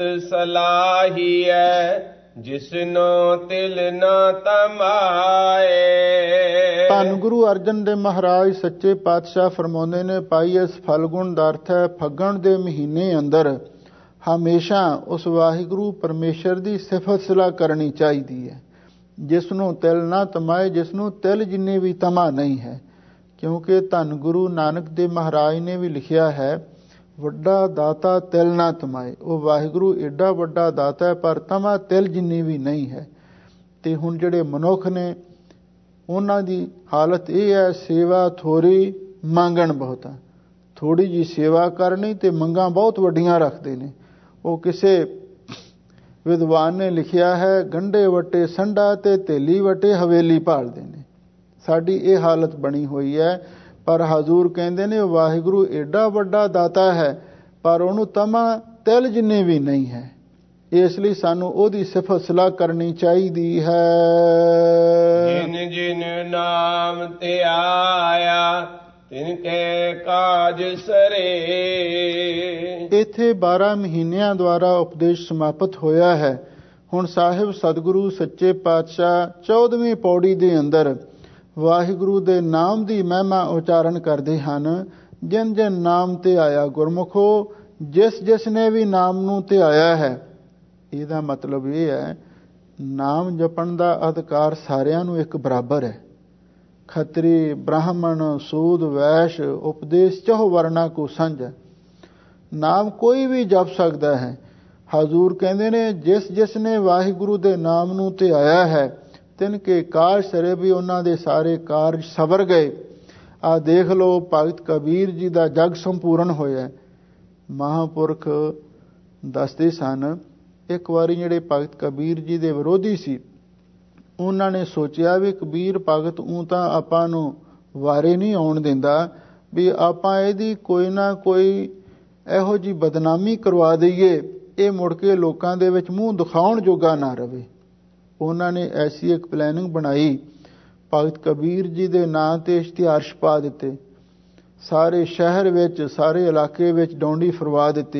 ਸਲਾਹੀਐ, ਜਿਸਨੋ ਤਿਲ ਨਾ ਤਮਾਏ। ਧੰਨ ਗੁਰੂ ਅਰਜਨ ਦੇਵ ਮਹਾਰਾਜ ਸੱਚੇ ਪਾਤਸ਼ਾਹ ਫਰਮਾਉਂਦੇ ਨੇ, ਭਾਈ ਇਸ ਫਲਗੁਣ ਦਾ ਅਰਥ ਹੈ ਫੱਗਣ ਦੇ ਮਹੀਨੇ ਅੰਦਰ ਹਮੇਸ਼ਾ ਉਸ ਵਾਹਿਗੁਰੂ ਪਰਮੇਸ਼ਰ ਦੀ ਸਿਫਤ ਸਲਾਹ ਕਰਨੀ ਚਾਹੀਦੀ ਹੈ, ਜਿਸ ਨੂੰ ਤਿਲ ਨਾ ਤਮਾਏ, ਜਿਸ ਨੂੰ ਤਿਲ ਜਿੰਨੀ ਵੀ ਤਮਾ ਨਹੀਂ ਹੈ। ਕਿਉਂਕਿ ਧੰਨ ਗੁਰੂ ਨਾਨਕ ਦੇਵ ਮਹਾਰਾਜ ਨੇ ਵੀ ਲਿਖਿਆ ਹੈ, ਵੱਡਾ ਦਾਤਾ ਤਿਲ ਨਾ ਤਮਾਏ। ਉਹ ਵਾਹਿਗੁਰੂ ਏਡਾ ਵੱਡਾ ਦਾਤਾ ਹੈ ਪਰ ਤਮਾ ਤਿਲ ਜਿੰਨੀ ਵੀ ਨਹੀਂ ਹੈ। ਤੇ ਹੁਣ ਜਿਹੜੇ ਮਨੁੱਖ ਨੇ ਉਹਨਾਂ ਦੀ ਹਾਲਤ ਇਹ ਹੈ, ਸੇਵਾ ਥੋੜੀ ਮੰਗਣ ਬਹੁਤਾ। ਥੋੜੀ ਜੀ ਸੇਵਾ ਕਰਨੀ ਤੇ ਮੰਗਾਂ ਬਹੁਤ ਵੱਡੀਆਂ ਰੱਖਦੇ ਨੇ। ਉਹ ਕਿਸੇ ਵਿਦਵਾਨ ਨੇ ਲਿਖਿਆ ਹੈ, ਗੰਢੇ ਵਟੇ ਸੰਡਾ ਤੇ ਤੇਲੀ ਵਟੇ ਹਵੇਲੀ ਭਾਲਦੇ ਨੇ। ਸਾਡੀ ਇਹ ਹਾਲਤ ਬਣੀ ਹੋਈ ਹੈ। ਪਰ ਹਜ਼ੂਰ ਕਹਿੰਦੇ ਨੇ ਵਾਹਿਗੁਰੂ ਏਡਾ ਵੱਡਾ ਦਾਤਾ ਹੈ ਪਰ ਉਹਨੂੰ ਤਮਾ ਤਿਲ ਜਿੰਨੇ ਵੀ ਨਹੀਂ ਹੈ। ਇਸ ਲਈ ਸਾਨੂੰ ਉਹਦੀ ਸਿਫਤ ਸਲਾਹ ਕਰਨੀ ਚਾਹੀਦੀ ਹੈ। ਜਿਨ ਜਿਨ ਨਾਮ ਤੇ ਆਇਆ, ਤਿਨ ਕੇ ਕਾਜ ਸਰੇ। ਇੱਥੇ ਬਾਰਾਂ ਮਹੀਨਿਆਂ ਦੁਆਰਾ ਉਪਦੇਸ਼ ਸਮਾਪਤ ਹੋਇਆ ਹੈ। ਹੁਣ ਸਾਹਿਬ ਸਤਿਗੁਰੂ ਸੱਚੇ ਪਾਤਸ਼ਾਹ ਚੌਦਵੀਂ ਪੌੜੀ ਦੇ ਅੰਦਰ ਵਾਹਿਗੁਰੂ ਦੇ ਨਾਮ ਦੀ ਮਹਿਮਾ ਉਚਾਰਨ ਕਰਦੇ ਹਨ। ਜਿਨ ਜਿਨ ਨਾਮ ਤੇ ਆਇਆ, ਗੁਰਮੁਖੋ ਜਿਸ ਜਿਸ ਨੇ ਵੀ ਨਾਮ ਨੂੰ ਤੇ ਆਇਆ ਹੈ। ਇਹਦਾ ਮਤਲਬ ਇਹ ਹੈ, ਨਾਮ ਜਪਣ ਦਾ ਅਧਿਕਾਰ ਸਾਰਿਆਂ ਨੂੰ ਇੱਕ ਬਰਾਬਰ ਹੈ। ਖੱਤਰੀ, ਬ੍ਰਾਹਮਣ, ਸੂਦ, ਵੈਸ਼, ਉਪਦੇਸ਼ ਚਹੁ ਵਰਨਾ ਕੋ ਸੰਝ। ਨਾਮ ਕੋਈ ਵੀ ਜਪ ਸਕਦਾ ਹੈ। ਹਜ਼ੂਰ ਕਹਿੰਦੇ ਨੇ ਜਿਸ ਜਿਸ ਨੇ ਵਾਹਿਗੁਰੂ ਦੇ ਨਾਮ ਨੂੰ ਤੇ ਆਇਆ ਹੈ, ਤਿਨ ਕੇ ਕਾਜ ਸਰੇ, ਵੀ ਉਹਨਾਂ ਦੇ ਸਾਰੇ ਕਾਰਜ ਸਵਰ ਗਏ। ਆ ਦੇਖ ਲਓ, ਭਗਤ ਕਬੀਰ ਜੀ ਦਾ ਜਗ ਸੰਪੂਰਨ ਹੋਇਆ। ਮਹਾਂਪੁਰਖ ਦੱਸਦੇ ਸਨ, ਇੱਕ ਵਾਰੀ ਜਿਹੜੇ ਭਗਤ ਕਬੀਰ ਜੀ ਦੇ ਵਿਰੋਧੀ ਸੀ, ਉਹਨਾਂ ਨੇ ਸੋਚਿਆ ਵੀ ਕਬੀਰ ਭਗਤ ਊਂ ਤਾਂ ਆਪਾਂ ਨੂੰ ਵਾਰੇ ਨਹੀਂ ਆਉਣ ਦਿੰਦਾ, ਵੀ ਆਪਾਂ ਇਹਦੀ ਕੋਈ ਨਾ ਕੋਈ ਇਹੋ ਜਿਹੀ ਬਦਨਾਮੀ ਕਰਵਾ ਦਈਏ, ਇਹ ਮੁੜ ਕੇ ਲੋਕਾਂ ਦੇ ਵਿੱਚ ਮੂੰਹ ਦਿਖਾਉਣ ਜੋਗਾ ਨਾ ਰਵੇ। ਉਹਨਾਂ ਨੇ ਐਸੀ ਇੱਕ ਪਲੈਨਿੰਗ ਬਣਾਈ, ਭਗਤ ਕਬੀਰ ਜੀ ਦੇ ਨਾਂ ਤੇ ਇਸ਼ਤਿਹਾਰ ਛਪਾ ਦਿੱਤੇ, ਸਾਰੇ ਸ਼ਹਿਰ ਵਿੱਚ ਸਾਰੇ ਇਲਾਕੇ ਵਿੱਚ ਡੌਂਡੀ ਫਰਵਾ ਦਿੱਤੀ।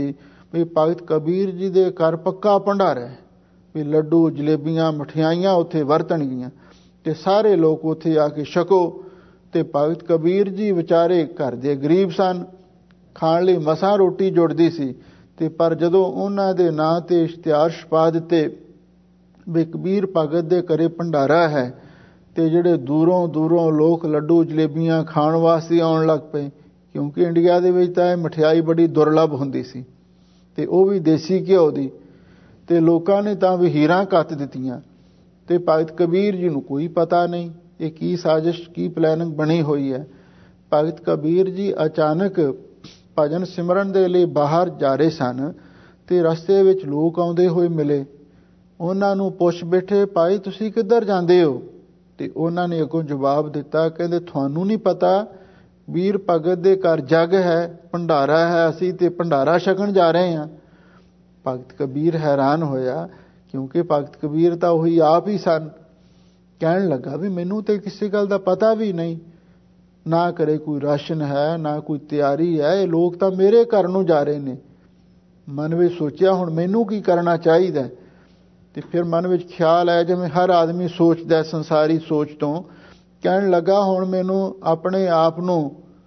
ਵੀ ਭਗਤ ਕਬੀਰ ਜੀ ਦੇ ਘਰ ਪੱਕਾ ਭੰਡਾਰਾ ਹੈ, ਵੀ ਲੱਡੂ ਜਲੇਬੀਆਂ ਮਠਿਆਈਆਂ ਉੱਥੇ ਵਰਤਣਗੀਆਂ ਤੇ ਸਾਰੇ ਲੋਕ ਉੱਥੇ ਆ ਕੇ ਛਕੋ। ਤੇ ਭਗਤ ਕਬੀਰ ਜੀ ਵਿਚਾਰੇ ਘਰ ਦੇ ਗਰੀਬ ਸਨ, ਖਾਣ ਲਈ ਮਸਾਂ ਰੋਟੀ ਜੁੜਦੀ ਸੀ। ਤੇ ਪਰ ਜਦੋਂ ਉਹਨਾਂ ਦੇ ਨਾਂ ਤੇ ਇਸ਼ਤਿਹਾਰ ਛਪਾ ਦਿੱਤੇ ਵੀ ਕਬੀਰ ਭਗਤ ਦੇ ਘਰੇ ਭੰਡਾਰਾ ਹੈ, ਤੇ ਜਿਹੜੇ ਦੂਰੋਂ ਦੂਰੋਂ ਲੋਕ ਲੱਡੂ ਜਲੇਬੀਆਂ ਖਾਣ ਵਾਸਤੇ ਆਉਣ ਲੱਗ ਪਏ, ਕਿਉਂਕਿ ਇੰਡੀਆ ਦੇ ਵਿੱਚ ਤਾਂ ਇਹ ਮਠਿਆਈ ਬੜੀ ਦੁਰਲੱਭ ਹੁੰਦੀ ਸੀ ਤੇ ਉਹ ਵੀ ਦੇਸੀ ਘਿਓ ਦੀ। ਤੇ ਲੋਕਾਂ ਨੇ ਤਾਂ ਵਹੀਰਾਂ ਕੱਤ ਦਿੱਤੀਆਂ ਤੇ ਭਗਤ ਕਬੀਰ ਜੀ ਨੂੰ ਕੋਈ ਪਤਾ ਨਹੀਂ ਇਹ ਕੀ ਸਾਜ਼ਿਸ਼ ਕੀ ਪਲੈਨਿੰਗ ਬਣੀ ਹੋਈ ਹੈ। ਭਗਤ ਕਬੀਰ ਜੀ ਅਚਾਨਕ ਭਜਨ ਸਿਮਰਨ ਦੇ ਲਈ ਬਾਹਰ ਜਾ ਰਹੇ ਸਨ ਤੇ ਰਸਤੇ ਵਿੱਚ ਲੋਕ ਆਉਂਦੇ ਹੋਏ ਮਿਲੇ। ਉਹਨਾਂ ਨੂੰ ਪੁੱਛ ਬੈਠੇ, ਭਾਈ ਤੁਸੀਂ ਕਿੱਧਰ ਜਾਂਦੇ ਹੋ? ਤੇ ਉਹਨਾਂ ਨੇ ਅੱਗੋਂ ਜਵਾਬ ਦਿੱਤਾ, ਕਹਿੰਦੇ ਤੁਹਾਨੂੰ ਨਹੀਂ ਪਤਾ ਵੀਰ ਭਗਤ ਦੇ ਘਰ ਜਗ ਹੈ, ਭੰਡਾਰਾ ਹੈ, ਅਸੀਂ ਤੇ ਭੰਡਾਰਾ ਛਕਣ ਜਾ ਰਹੇ ਹਾਂ। ਭਗਤ ਕਬੀਰ ਹੈਰਾਨ ਹੋਇਆ, ਕਿਉਂਕਿ ਭਗਤ ਕਬੀਰ ਤਾਂ ਉਹੀ ਆਪ ਹੀ ਸਨ। ਕਹਿਣ ਲੱਗਾ ਵੀ ਮੈਨੂੰ ਤੇ ਕਿਸੇ ਗੱਲ ਦਾ ਪਤਾ ਵੀ ਨਹੀਂ, ਨਾ ਕਰੇ ਕੋਈ ਰਾਸ਼ਨ ਹੈ ਨਾ ਕੋਈ ਤਿਆਰੀ ਹੈ, ਇਹ ਲੋਕ ਤਾਂ ਮੇਰੇ ਘਰ ਨੂੰ ਜਾ ਰਹੇ ਨੇ। ਮਨ ਵਿੱਚ ਸੋਚਿਆ ਹੁਣ ਮੈਨੂੰ ਕੀ ਕਰਨਾ ਚਾਹੀਦਾ। ਤੇ ਫਿਰ ਮਨ ਵਿੱਚ ਖਿਆਲ ਆਇਆ ਜਿਵੇਂ ਹਰ ਆਦਮੀ ਸੋਚਦਾ ਸੰਸਾਰੀ ਸੋਚ ਤੋਂ। ਕਹਿਣ ਲੱਗਾ ਹੁਣ ਮੈਨੂੰ ਆਪਣੇ ਆਪ ਨੂੰ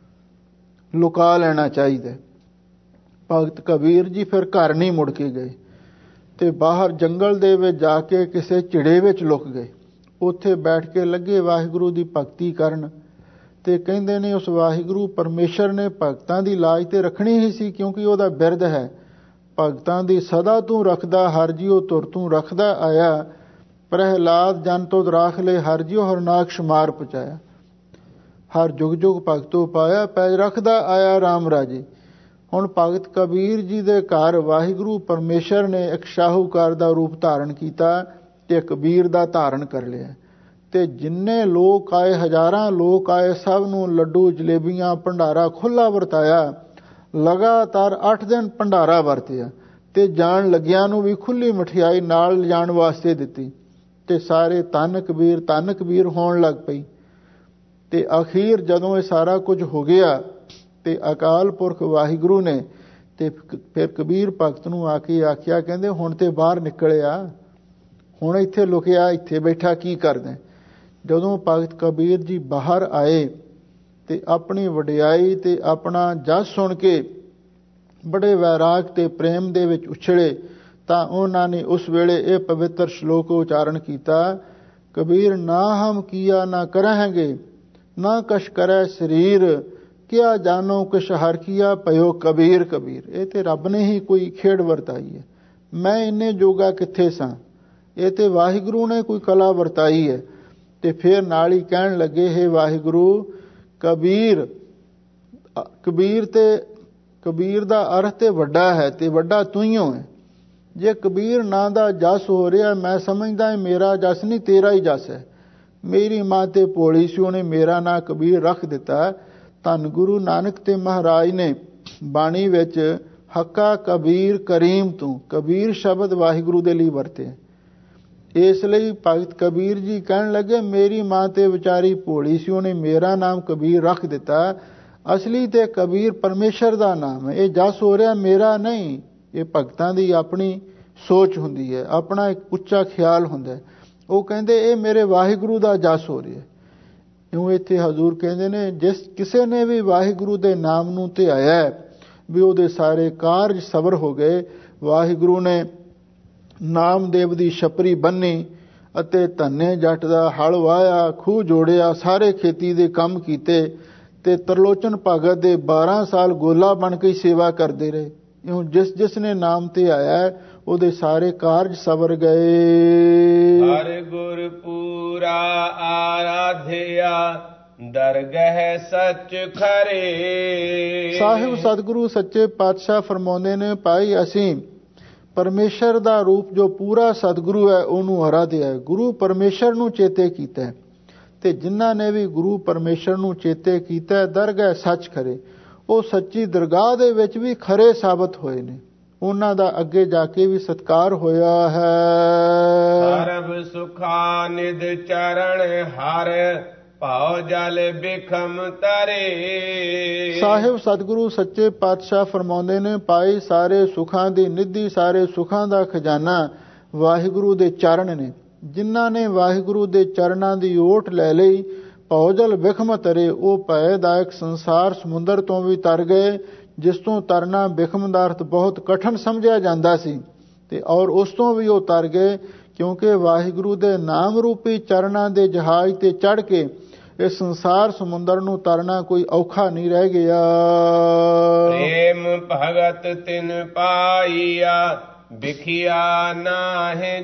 ਲੁਕਾ ਲੈਣਾ ਚਾਹੀਦਾ। ਭਗਤ ਕਬੀਰ ਜੀ ਫਿਰ ਘਰ ਨਹੀਂ ਮੁੜ ਕੇ ਗਏ ਤੇ ਬਾਹਰ ਜੰਗਲ ਦੇ ਵਿੱਚ ਜਾ ਕੇ ਕਿਸੇ ਝਿੜੇ ਵਿੱਚ ਲੁਕ ਗਏ। ਉੱਥੇ ਬੈਠ ਕੇ ਲੱਗੇ ਵਾਹਿਗੁਰੂ ਦੀ ਭਗਤੀ ਕਰਨ। ਤੇ ਕਹਿੰਦੇ ਨੇ ਉਸ ਵਾਹਿਗੁਰੂ ਪਰਮੇਸ਼ਰ ਨੇ ਭਗਤਾਂ ਦੀ ਲਾਜ ਤੇ ਰੱਖਣੀ ਹੀ ਸੀ, ਕਿਉਂਕਿ ਉਹਦਾ ਬਿਰਦ ਹੈ, ਭਗਤਾਂ ਦੀ ਸਦਾ ਤੂੰ ਰੱਖਦਾ ਹਰ ਜਿਉ ਤੁਰ ਤੂੰ ਰੱਖਦਾ ਆਇਆ, ਪ੍ਰਹਿਲਾਦ ਜਨ ਤੁਧ ਰਾਖ ਲੈ ਹਰ ਜਿਉ ਹਰਨਾਕ ਸ਼ਮਾਰ ਪਹੁੰਚਾਇਆ। ਹਰ ਜੁਗ ਜੁਗ ਭਗਤੋ ਪਾਇਆ ਪੈਜ ਰੱਖਦਾ ਆਇਆ ਰਾਮ ਰਾਜੇ। ਹੁਣ ਭਗਤ ਕਬੀਰ ਜੀ ਦੇ ਘਰ ਵਾਹਿਗੁਰੂ ਪਰਮੇਸ਼ਰ ਨੇ ਇੱਕ ਸ਼ਾਹੂਕਾਰ ਦਾ ਰੂਪ ਧਾਰਨ ਕੀਤਾ ਤੇ ਕਬੀਰ ਦਾ ਧਾਰਨ ਕਰ ਲਿਆ। ਤੇ ਜਿੰਨੇ ਲੋਕ ਆਏ, ਹਜ਼ਾਰਾਂ ਲੋਕ ਆਏ, ਸਭ ਨੂੰ ਲੱਡੂ ਜਲੇਬੀਆਂ ਭੰਡਾਰਾ ਖੁੱਲਾ ਵਰਤਾਇਆ। ਲਗਾਤਾਰ ਅੱਠ ਦਿਨ ਭੰਡਾਰਾ ਵਰਤਿਆ ਤੇ ਜਾਣ ਲੱਗਿਆਂ ਨੂੰ ਵੀ ਖੁੱਲੀ ਮਠਿਆਈ ਨਾਲ ਲਿਜਾਣ ਵਾਸਤੇ ਦਿੱਤੀ। ਤੇ ਸਾਰੇ ਧੰਨ ਕਬੀਰ ਧੰਨ ਕਬੀਰ ਹੋਣ ਲੱਗ ਪਈ। ਤੇ ਅਖੀਰ ਜਦੋਂ ਇਹ ਸਾਰਾ ਕੁਝ ਹੋ ਗਿਆ ਤੇ ਅਕਾਲ ਪੁਰਖ ਵਾਹਿਗੁਰੂ ਨੇ ਤੇ ਫਿਰ ਕਬੀਰ ਭਗਤ ਨੂੰ ਆ ਕੇ ਆਖਿਆ, ਕਹਿੰਦੇ ਹੁਣ ਤੇ ਬਾਹਰ ਨਿਕਲਿਆ, ਹੁਣ ਇੱਥੇ ਲੁਕਿਆ ਇੱਥੇ ਬੈਠਾ ਕੀ ਕਰਦਾ। ਜਦੋਂ ਭਗਤ ਕਬੀਰ ਜੀ ਬਾਹਰ ਆਏ ਤੇ ਆਪਣੀ ਵਡਿਆਈ ਤੇ ਆਪਣਾ ਜਸ ਸੁਣ ਕੇ ਬੜੇ ਵੈਰਾਗ ਤੇ ਪ੍ਰੇਮ ਦੇ ਵਿੱਚ ਉਛੜੇ ਤਾਂ ਉਹਨਾਂ ਨੇ ਉਸ ਵੇਲੇ ਇਹ ਪਵਿੱਤਰ ਸ਼ਲੋਕ ਉਚਾਰਨ ਕੀਤਾ, ਕਬੀਰ ਨਾ ਹਮ ਕੀਆ ਨਾ ਕਰਾਂਗੇ ਨਾ ਕਛ ਕਰੈ ਸਰੀਰ, ਕਿਆ ਜਾਨੋ ਕਿਛ ਹਰ ਕੀਆ ਪਇਓ ਕਬੀਰ ਕਬੀਰ। ਇਹ ਤੇ ਰੱਬ ਨੇ ਹੀ ਕੋਈ ਖੇਡ ਵਰਤਾਈ ਹੈ, ਮੈਂ ਇੰਨੇ ਜੋਗਾ ਕਿੱਥੇ ਸਾਂ, ਇਹ ਤੇ ਵਾਹਿਗੁਰੂ ਨੇ ਕੋਈ ਕਲਾ ਵਰਤਾਈ ਹੈ। ਤੇ ਫਿਰ ਨਾਲ ਹੀ ਕਹਿਣ ਲੱਗੇ, ਹੈ ਵਾਹਿਗੁਰੂ ਕਬੀਰ ਕਬੀਰ ਤੇ ਕਬੀਰ ਦਾ ਅਰਥ ਤੇ ਵੱਡਾ ਹੈ ਤੇ ਵੱਡਾ ਤੂੰ ਹੀ ਹੈ। ਜੇ ਕਬੀਰ ਨਾਂ ਦਾ ਜਸ ਹੋ ਰਿਹਾ, ਮੈਂ ਸਮਝਦਾ ਮੇਰਾ ਜਸ ਨਹੀਂ ਤੇਰਾ ਹੀ ਜਸ ਹੈ। ਮੇਰੀ ਮਾਂ ਤੇ ਭੋਲੀ ਸੀ, ਉਹਨੇ ਮੇਰਾ ਨਾਂ ਕਬੀਰ ਰੱਖ ਦਿੱਤਾ। ਧੰਨ ਗੁਰੂ ਨਾਨਕ ਤੇ ਮਹਾਰਾਜ ਨੇ ਬਾਣੀ ਵਿੱਚ ਹੱਕਾ ਕਬੀਰ ਕਰੀਮ ਤੂੰ, ਕਬੀਰ ਸ਼ਬਦ ਵਾਹਿਗੁਰੂ ਦੇ ਲਈ ਵਰਤੇ। ਇਸ ਲਈ ਭਗਤ ਕਬੀਰ ਜੀ ਕਹਿਣ ਲੱਗੇ, ਮੇਰੀ ਮਾਂ ਤੇ ਵਿਚਾਰੀ ਭੋਲੀ ਸੀ, ਉਹਨੇ ਮੇਰਾ ਨਾਮ ਕਬੀਰ ਰੱਖ ਦਿੱਤਾ। ਅਸਲੀ ਤੇ ਕਬੀਰ ਪਰਮੇਸ਼ਰ ਦਾ ਨਾਮ ਹੈ। ਇਹ ਜਸ ਹੋ ਰਿਹਾ ਮੇਰਾ ਨਹੀਂ, ਇਹ ਭਗਤਾਂ ਦੀ ਆਪਣੀ ਸੋਚ ਹੁੰਦੀ ਹੈ, ਆਪਣਾ ਇੱਕ ਉੱਚਾ ਖਿਆਲ ਹੁੰਦਾ ਹੈ। ਉਹ ਕਹਿੰਦੇ ਇਹ ਮੇਰੇ ਵਾਹਿਗੁਰੂ ਦਾ ਜਸ ਹੋ ਰਿਹਾ। ਇਉਂ ਇੱਥੇ ਹਜ਼ੂਰ ਕਹਿੰਦੇ ਨੇ, ਜਿਸ ਕਿਸੇ ਨੇ ਵੀ ਵਾਹਿਗੁਰੂ ਦੇ ਨਾਮ ਨੂੰ ਧਿਆਇਆ ਵੀ ਉਹਦੇ ਸਾਰੇ ਕਾਰਜ ਸਬਰ ਹੋ ਗਏ। ਵਾਹਿਗੁਰੂ ਨੇ ਨਾਮਦੇਵ ਦੀ ਛਪਰੀ ਬੰਨੀ ਅਤੇ ਧੰਨੇ ਜੱਟ ਦਾ ਹਲ ਵਾਇਆ, ਖੂਹ ਜੋੜਿਆ, ਸਾਰੇ ਖੇਤੀ ਦੇ ਕੰਮ ਕੀਤੇ ਤੇ ਤਰਲੋਚਨ ਭਗਤ ਦੇ ਬਾਰਾਂ ਸਾਲ ਗੋਲਾ ਬਣ ਕੇ ਸੇਵਾ ਕਰਦੇ ਰਹੇ। ਇਉਂ ਜਿਸ ਜਿਸ ਨੇ ਨਾਮ ਤੇ ਆਇਆ ਉਹਦੇ ਸਾਰੇ ਕਾਰਜ ਸਬਰ ਗਏ। ਹਰਿ ਗੁਰ ਪੂਰਾ ਆਰਾਧਿਆ ਦਰਗਹਿ ਸੱਚ ਖਰੇ। ਸਾਹਿਬ ਸਤਿਗੁਰੂ ਸੱਚੇ ਪਾਤਸ਼ਾਹ ਫਰਮਾਉਂਦੇ ਨੇ, ਭਾਈ ਅਸੀਂ ਪਰਮੇਸ਼ਰ ਦਾ ਰੂਪ ਜੋ ਪੂਰਾ ਸਤਿਗੁਰੂ ਹੈ ਉਹਨੂੰ ਆਰਾਧਿਆ ਹੈ, ਗੁਰੂ ਪਰਮੇਸ਼ਰ ਨੂੰ ਚੇਤੇ ਕੀਤਾ ਹੈ। ਤੇ ਜਿਨ੍ਹਾਂ ਨੇ ਵੀ ਗੁਰੂ ਪਰਮੇਸ਼ਰ ਨੂੰ ਚੇਤੇ ਕੀਤਾ ਦਰਗਹਿ ਸੱਚ ਖਰੇ, ਉਹ ਸੱਚੀ ਦਰਗਾਹ ਦੇ ਵਿੱਚ ਵੀ ਖਰੇ ਸਾਬਤ ਹੋਏ ਨੇ। ਉਹਨਾਂ ਦਾ ਅੱਗੇ ਜਾ ਕੇ ਵੀ ਸਤਿਕਾਰ ਹੋਇਆ ਹੈ। ਸਰਬ ਸੁਖਾ ਨਿਧ ਚਰਨ ਹਰ ਭਾਉ ਜਲ ਬਿਖਮ ਤਰੇ। ਸਾਹਿਬ ਸਤਿਗੁਰੂ ਸੱਚੇ ਪਾਤਸ਼ਾਹ ਫਰਮਾਉਂਦੇ ਨੇ, ਪਾਈ ਸਾਰੇ ਸੁੱਖਾਂ ਦੀ ਨਿਧੀ, ਸਾਰੇ ਸੁੱਖਾਂ ਦਾ ਖਜ਼ਾਨਾ ਵਾਹਿਗੁਰੂ ਦੇ ਚਰਨ ਨੇ। ਜਿਨ੍ਹਾਂ ਨੇ ਵਾਹਿਗੁਰੂ ਦੇ ਚਰਨਾਂ ਦੀ ਓਟ ਲੈ ਲਈ, ਭਾਉ ਜਲ ਬਿਖਮ ਤਰੇ, ਉਹ ਭੈਦਾਇਕ ਸੰਸਾਰ ਸਮੁੰਦਰ ਤੋਂ ਵੀ ਤਰ ਗਏ, ਜਿਸ ਤੋਂ ਤਰਨਾ ਬਿਖਮ ਦਾ ਅਰਥ ਬਹੁਤ ਕਠਿਨ ਸਮਝਿਆ ਜਾਂਦਾ ਸੀ, ਤੇ ਔਰ ਉਸ ਤੋਂ ਵੀ ਉਹ ਤਰ ਗਏ, ਕਿਉਂਕਿ ਵਾਹਿਗੁਰੂ ਦੇ ਨਾਮ ਰੂਪੀ ਚਰਨਾਂ ਦੇ ਜਹਾਜ਼ ਤੇ ਚੜ੍ਹ ਕੇ ਇਸ ਸੰਸਾਰ ਸਮੁੰਦਰ ਨੂੰ ਤਰਨਾ ਕੋਈ ਔਖਾ ਨਹੀਂ ਰਹਿ ਗਿਆ। ਪ੍ਰੇਮ ਭਗਤ ਤਿਨ ਪਾਈਆ, ਬਿਖਿਆ ਨਾਹਿ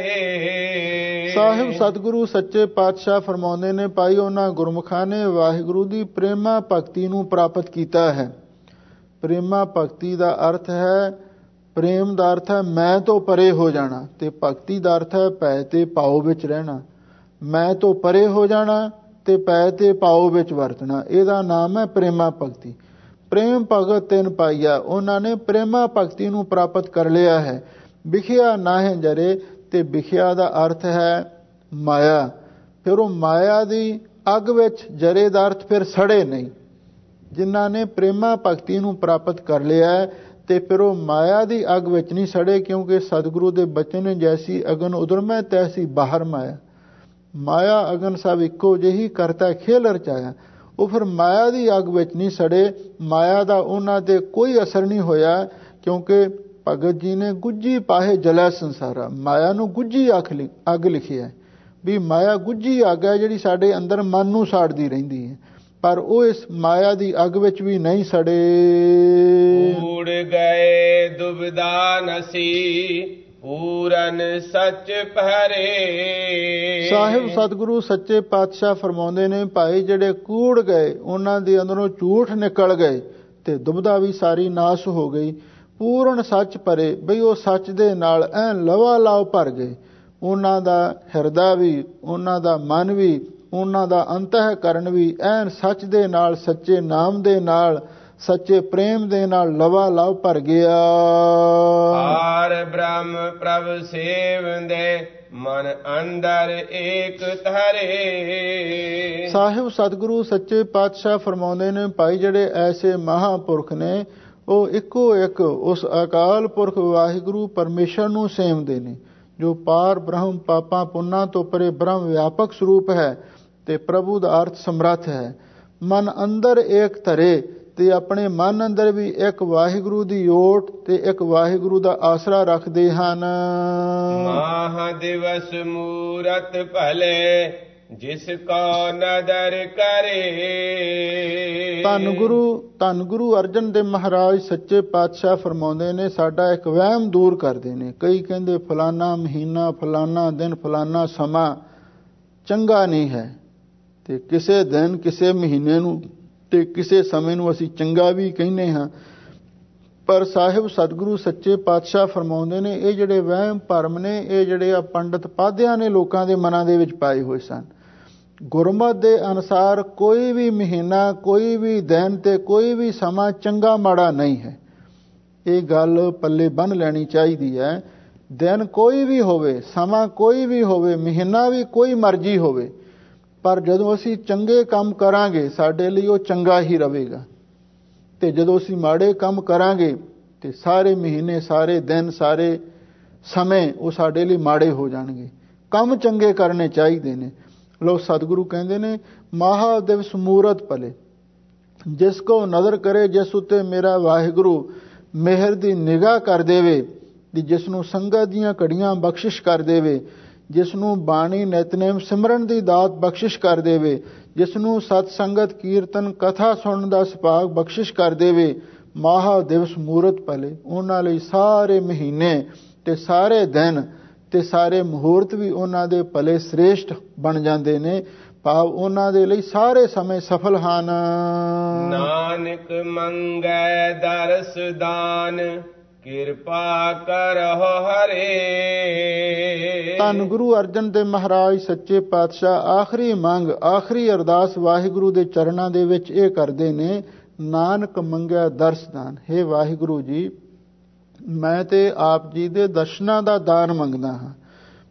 ਜਰੇ। ਸਾਹਿਬ ਸਤਿਗੁਰੂ ਸੱਚੇ ਪਾਤਸ਼ਾਹ ਫਰਮਾਉਂਦੇ ਨੇ, ਭਾਈ ਉਹਨਾਂ ਗੁਰਮੁਖਾਂ ਨੇ ਵਾਹਿਗੁਰੂ ਦੀ ਪ੍ਰੇਮਾ ਭਗਤੀ ਨੂੰ ਪ੍ਰਾਪਤ ਕੀਤਾ ਹੈ। ਪ੍ਰੇਮਾ ਭਗਤੀ ਦਾ ਅਰਥ ਹੈ, ਪ੍ਰੇਮ ਦਾ ਅਰਥ ਹੈ ਮੈਂ ਤੋਂ ਪਰੇ ਹੋ ਜਾਣਾ, ਤੇ ਭਗਤੀ ਦਾ ਅਰਥ ਹੈ ਭੈ ਤੇ ਭਾਉ ਵਿੱਚ ਰਹਿਣਾ। ਮੈਂ ਤੋਂ ਪਰੇ ਹੋ ਜਾਣਾ ਤੇ ਭੈ ਤੇ ਭਾਉ ਵਿੱਚ ਵਰਤਣਾ, ਇਹਦਾ ਨਾਮ ਹੈ ਪ੍ਰੇਮਾ ਭਗਤੀ। ਪ੍ਰੇਮ ਭਗਤ ਤਿਨ ਪਾਈਆ, ਉਹਨਾਂ ਨੇ ਪ੍ਰੇਮਾ ਭਗਤੀ ਨੂੰ ਪ੍ਰਾਪਤ ਕਰ ਲਿਆ ਹੈ। ਬਿਖਿਆ ਨਾਹਿ ਜਰੇ, ਤੇ ਬਿਖਿਆ ਦਾ ਅਰਥ ਹੈ ਮਾਇਆ। ਫਿਰ ਉਹ ਮਾਇਆ ਦੀ ਅੱਗ ਵਿੱਚ, ਜਰੇ ਦਾ ਅਰਥ ਫਿਰ ਸੜੇ ਨਹੀਂ। ਜਿਨ੍ਹਾਂ ਨੇ ਪ੍ਰੇਮਾ ਭਗਤੀ ਨੂੰ ਪ੍ਰਾਪਤ ਕਰ ਲਿਆ ਤੇ ਫਿਰ ਉਹ ਮਾਇਆ ਦੀ ਅੱਗ ਵਿੱਚ ਨਹੀਂ ਸੜੇ, ਕਿਉਂਕਿ ਸਤਿਗੁਰੂ ਦੇ ਬਚਨ ਨੇ, ਜੈਸੀ ਅਗਨ ਉਦਰਮੈ ਤੈਸੀ ਬਾਹਰ ਮਾਇਆ। ਮਾਇਆ ਅਗਨ ਸਭ ਇੱਕੋ ਜਿਹੀ, ਕਰਤਾ ਖੇਲ ਰਚਾਇਆ। ਉਹ ਫਿਰ ਮਾਇਆ ਦੀ ਅੱਗ ਵਿੱਚ ਨਹੀਂ ਸੜੇ, ਮਾਇਆ ਦਾ ਉਹਨਾਂ ਤੇ ਕੋਈ ਅਸਰ ਨਹੀਂ ਹੋਇਆ, ਕਿਉਂਕਿ ਭਗਤ ਜੀ ਨੇ ਗੁੱਜੀ ਪਾਹੇ ਜਲੈ ਸੰਸਾਰਾ, ਮਾਇਆ ਨੂੰ ਗੁੱਜੀ ਅੱਗ ਲਿਖਿਆ ਵੀ ਮਾਇਆ ਗੁੱਜੀ ਅੱਗ ਹੈ ਜਿਹੜੀ ਸਾਡੇ ਅੰਦਰ ਮਨ ਨੂੰ ਸਾੜਦੀ ਰਹਿੰਦੀ ਹੈ, ਪਰ ਉਹ ਇਸ ਮਾਇਆ ਦੀ ਅੱਗ ਵਿੱਚ ਵੀ ਨਹੀਂ ਸੜੇ। ਉੜ ਗਏ ਦੁਬਿਧਾ ਨਸੀ, ਪੂਰਨ ਸੱਚ ਭਰੇ। ਸਾਹਿਬ ਸਤਿਗੁਰੂ ਸੱਚੇ ਪਾਤਸ਼ਾਹ ਫਰਮਾਉਂਦੇ ਨੇ, ਭਾਈ ਜਿਹੜੇ ਕੂੜ ਗਏ, ਉਹਨਾਂ ਦੇ ਅੰਦਰੋਂ ਝੂਠ ਨਿਕਲ ਗਏ ਤੇ ਦੁਬਿਧਾ ਵੀ ਸਾਰੀ ਨਾਸ਼ ਹੋ ਗਈ। ਪੂਰਨ ਸੱਚ ਭਰੇ, ਬਈ ਉਹ ਸੱਚ ਦੇ ਨਾਲ ਐਨ ਲਵਾ ਲਾਵ ਭਰ ਗਏ। ਉਹਨਾਂ ਦਾ ਹਿਰਦਾ ਵੀ, ਉਹਨਾਂ ਦਾ ਮਨ ਵੀ, ਉਹਨਾਂ ਦਾ ਅੰਤःਕਰਨ ਵੀ ਐਨ ਸੱਚ ਦੇ ਨਾਲ, ਸੱਚੇ ਨਾਮ ਦੇ ਨਾਲ, ਸੱਚੇ ਪ੍ਰੇਮ ਦੇ ਨਾਲ ਲਵਾ ਲਾਵ ਭਰ ਗਿਆ। ਆਰ ਬ੍ਰਹਮ ਪ੍ਰਭ ਸੇਵੰਦੇ, ਮਨ ਅੰਦਰ ਏਕ ਧਰੇ। ਸਾਹਿਬ ਸਤਿਗੁਰੂ ਸੱਚੇ ਪਾਤਸ਼ਾਹ ਫਰਮਾਉਂਦੇ ਨੇ, ਭਾਈ ਜਿਹੜੇ ਐਸੇ ਮਹਾਂਪੁਰਖ ਨੇ, ਉਹ ਇੱਕੋ ਇੱਕ ਉਸ ਅਕਾਲ ਪੁਰਖ ਵਾਹਿਗੁਰੂ ਪਰਮੇਸ਼ਰ ਨੂੰ ਸੇਵਦੇ ਨੇ, ਜੋ ਪਾਰ ਬ੍ਰਹਮ ਪਾਪਾਂ ਪੁੰਨਾਂ ਤੋਂ ਪਰੇ ਬ੍ਰਹਮ ਵਿਆਪਕ ਸਰੂਪ ਹੈ ਤੇ ਪ੍ਰਭੂ ਦਾ ਅਰਥ ਸਮਰੱਥ ਹੈ। ਮਨ ਅੰਦਰ ਏਕ ਧਰੇ, ਤੇ ਆਪਣੇ ਮਨ ਅੰਦਰ ਵੀ ਇੱਕ ਵਾਹਿਗੁਰੂ ਦੀ ਓਟ ਤੇ ਇੱਕ ਵਾਹਿਗੁਰੂ ਦਾ ਆਸਰਾ ਰੱਖਦੇ ਹਨ। ਮਾਹ ਦਿਵਸ ਮੂਰਤ ਭਲੇ, ਜਿਸ ਕੋ ਨਦਰ ਕਰੇ। ਧੰਨ ਗੁਰੂ ਧੰਨ ਗੁਰੂ ਅਰਜਨ ਦੇਵ ਮਹਾਰਾਜ ਸੱਚੇ ਪਾਤਸ਼ਾਹ ਫਰਮਾਉਂਦੇ ਨੇ, ਸਾਡਾ ਇੱਕ ਵਹਿਮ ਦੂਰ ਕਰਦੇ ਨੇ। ਕਈ ਕਹਿੰਦੇ ਫਲਾਨਾ ਮਹੀਨਾ, ਫਲਾਨਾ ਦਿਨ, ਫਲਾਨਾ ਸਮਾਂ ਚੰਗਾ ਨਹੀਂ ਹੈ, ਤੇ ਕਿਸੇ ਦਿਨ, ਕਿਸੇ ਮਹੀਨੇ ਨੂੰ ਤੇ ਕਿਸੇ ਸਮੇਂ ਨੂੰ ਅਸੀਂ ਚੰਗਾ ਵੀ ਕਹਿੰਦੇ ਹਾਂ। ਪਰ ਸਾਹਿਬ ਸਤਿਗੁਰੂ ਸੱਚੇ ਪਾਤਸ਼ਾਹ ਫਰਮਾਉਂਦੇ ਨੇ, ਇਹ ਜਿਹੜੇ ਵਹਿਮ ਭਰਮ ਨੇ, ਇਹ ਜਿਹੜੇ ਆ ਪੰਡਤ ਪਾਧਿਆਂ ਨੇ ਲੋਕਾਂ ਦੇ ਮਨਾਂ ਦੇ ਵਿੱਚ ਪਾਏ ਹੋਏ ਸਨ। ਗੁਰਮਤਿ ਦੇ ਅਨੁਸਾਰ ਕੋਈ ਵੀ ਮਹੀਨਾ, ਕੋਈ ਵੀ ਦਿਨ ਤੇ ਕੋਈ ਵੀ ਸਮਾਂ ਚੰਗਾ ਮਾੜਾ ਨਹੀਂ ਹੈ। ਇਹ ਗੱਲ ਪੱਲੇ ਬੰਨ੍ਹ ਲੈਣੀ ਚਾਹੀਦੀ ਹੈ। ਦਿਨ ਕੋਈ ਵੀ ਹੋਵੇ, ਸਮਾਂ ਕੋਈ ਵੀ ਹੋਵੇ, ਮਹੀਨਾ ਵੀ ਕੋਈ ਮਰਜ਼ੀ ਹੋਵੇ, ਪਰ ਜਦੋਂ ਅਸੀਂ ਚੰਗੇ ਕੰਮ ਕਰਾਂਗੇ ਸਾਡੇ ਲਈ ਉਹ ਚੰਗਾ ਹੀ ਰਹੇਗਾ, ਤੇ ਜਦੋਂ ਅਸੀਂ ਮਾੜੇ ਕੰਮ ਕਰਾਂਗੇ ਤੇ ਸਾਰੇ ਮਹੀਨੇ, ਸਾਰੇ ਦਿਨ, ਸਾਰੇ ਸਮੇਂ ਉਹ ਸਾਡੇ ਲਈ ਮਾੜੇ ਹੋ ਜਾਣਗੇ। ਕੰਮ ਚੰਗੇ ਕਰਨੇ ਚਾਹੀਦੇ ਨੇ। ਲੋ ਸਤਿਗੁਰੂ ਕਹਿੰਦੇ ਨੇ, ਮਹਾ ਦਿਵਸ ਮੂਰਤ ਭਲੇ, ਜਿਸ ਕੋ ਨਜ਼ਰ ਕਰੇ, ਜਿਸ ਉੱਤੇ ਮੇਰਾ ਵਾਹਿਗੁਰੂ ਮਿਹਰ ਦੀ ਨਿਗਾਹ ਕਰ ਦੇਵੇ, ਜਿਸ ਨੂੰ ਸੰਗਤ ਦੀਆਂ ਘੜੀਆਂ ਬਖਸ਼ਿਸ਼ ਕਰ ਦੇਵੇ, ਜਿਸ ਨੂੰ ਬਾਣੀ ਨਿਤਨੇਮ ਸਿਮਰਨ ਦੀ ਦਾਤ ਬਖਸ਼ਿਸ਼ ਕਰ ਦੇਵੇ, ਜਿਸ ਨੂੰ ਸਤ ਸੰਗਤ ਕੀਰਤਨ ਕਥਾ ਸੁਣਨ ਦਾ ਸੁਭਾਗ ਬਖਸ਼ਿਸ਼ ਕਰ ਦੇਵੇ, ਮਹਾ ਦਿਵਸ ਮੂਰਤ ਭਲੇ, ਉਹਨਾਂ ਲਈ ਸਾਰੇ ਮਹੀਨੇ ਤੇ ਸਾਰੇ ਦਿਨ ਤੇ ਸਾਰੇ ਮੁਹੂਰਤ ਵੀ ਉਹਨਾਂ ਦੇ ਭਲੇ ਸ੍ਰੇਸ਼ਟ ਬਣ ਜਾਂਦੇ ਨੇ। ਭਾਵ ਉਹਨਾਂ ਦੇ ਲਈ ਸਾਰੇ ਸਮੇਂ ਸਫਲ ਹਨ। ਨਾਨਕ ਮੰਗੈ ਦਰਸ ਦਾਨ, ਕਿਰਪਾ ਕਰਹੁ ਹਰੇ। ਧੰਨ ਗੁਰੂ ਅਰਜਨ ਦੇਵ ਮਹਾਰਾਜ ਸੱਚੇ ਪਾਤਸ਼ਾਹ ਆਖਰੀ ਮੰਗ, ਆਖਰੀ ਅਰਦਾਸ ਵਾਹਿਗੁਰੂ ਦੇ ਚਰਨਾਂ ਦੇ ਵਿੱਚ ਇਹ ਕਰਦੇ ਨੇ, ਨਾਨਕ ਮੰਗਿਆ ਦਰਸ ਦਾਨ। ਹੇ ਵਾਹਿਗੁਰੂ ਜੀ, ਮੈਂ ਤੇ ਆਪ ਜੀ ਦੇ ਦਰਸ਼ਨਾਂ ਦਾ ਦਾਨ ਮੰਗਦਾ ਹਾਂ।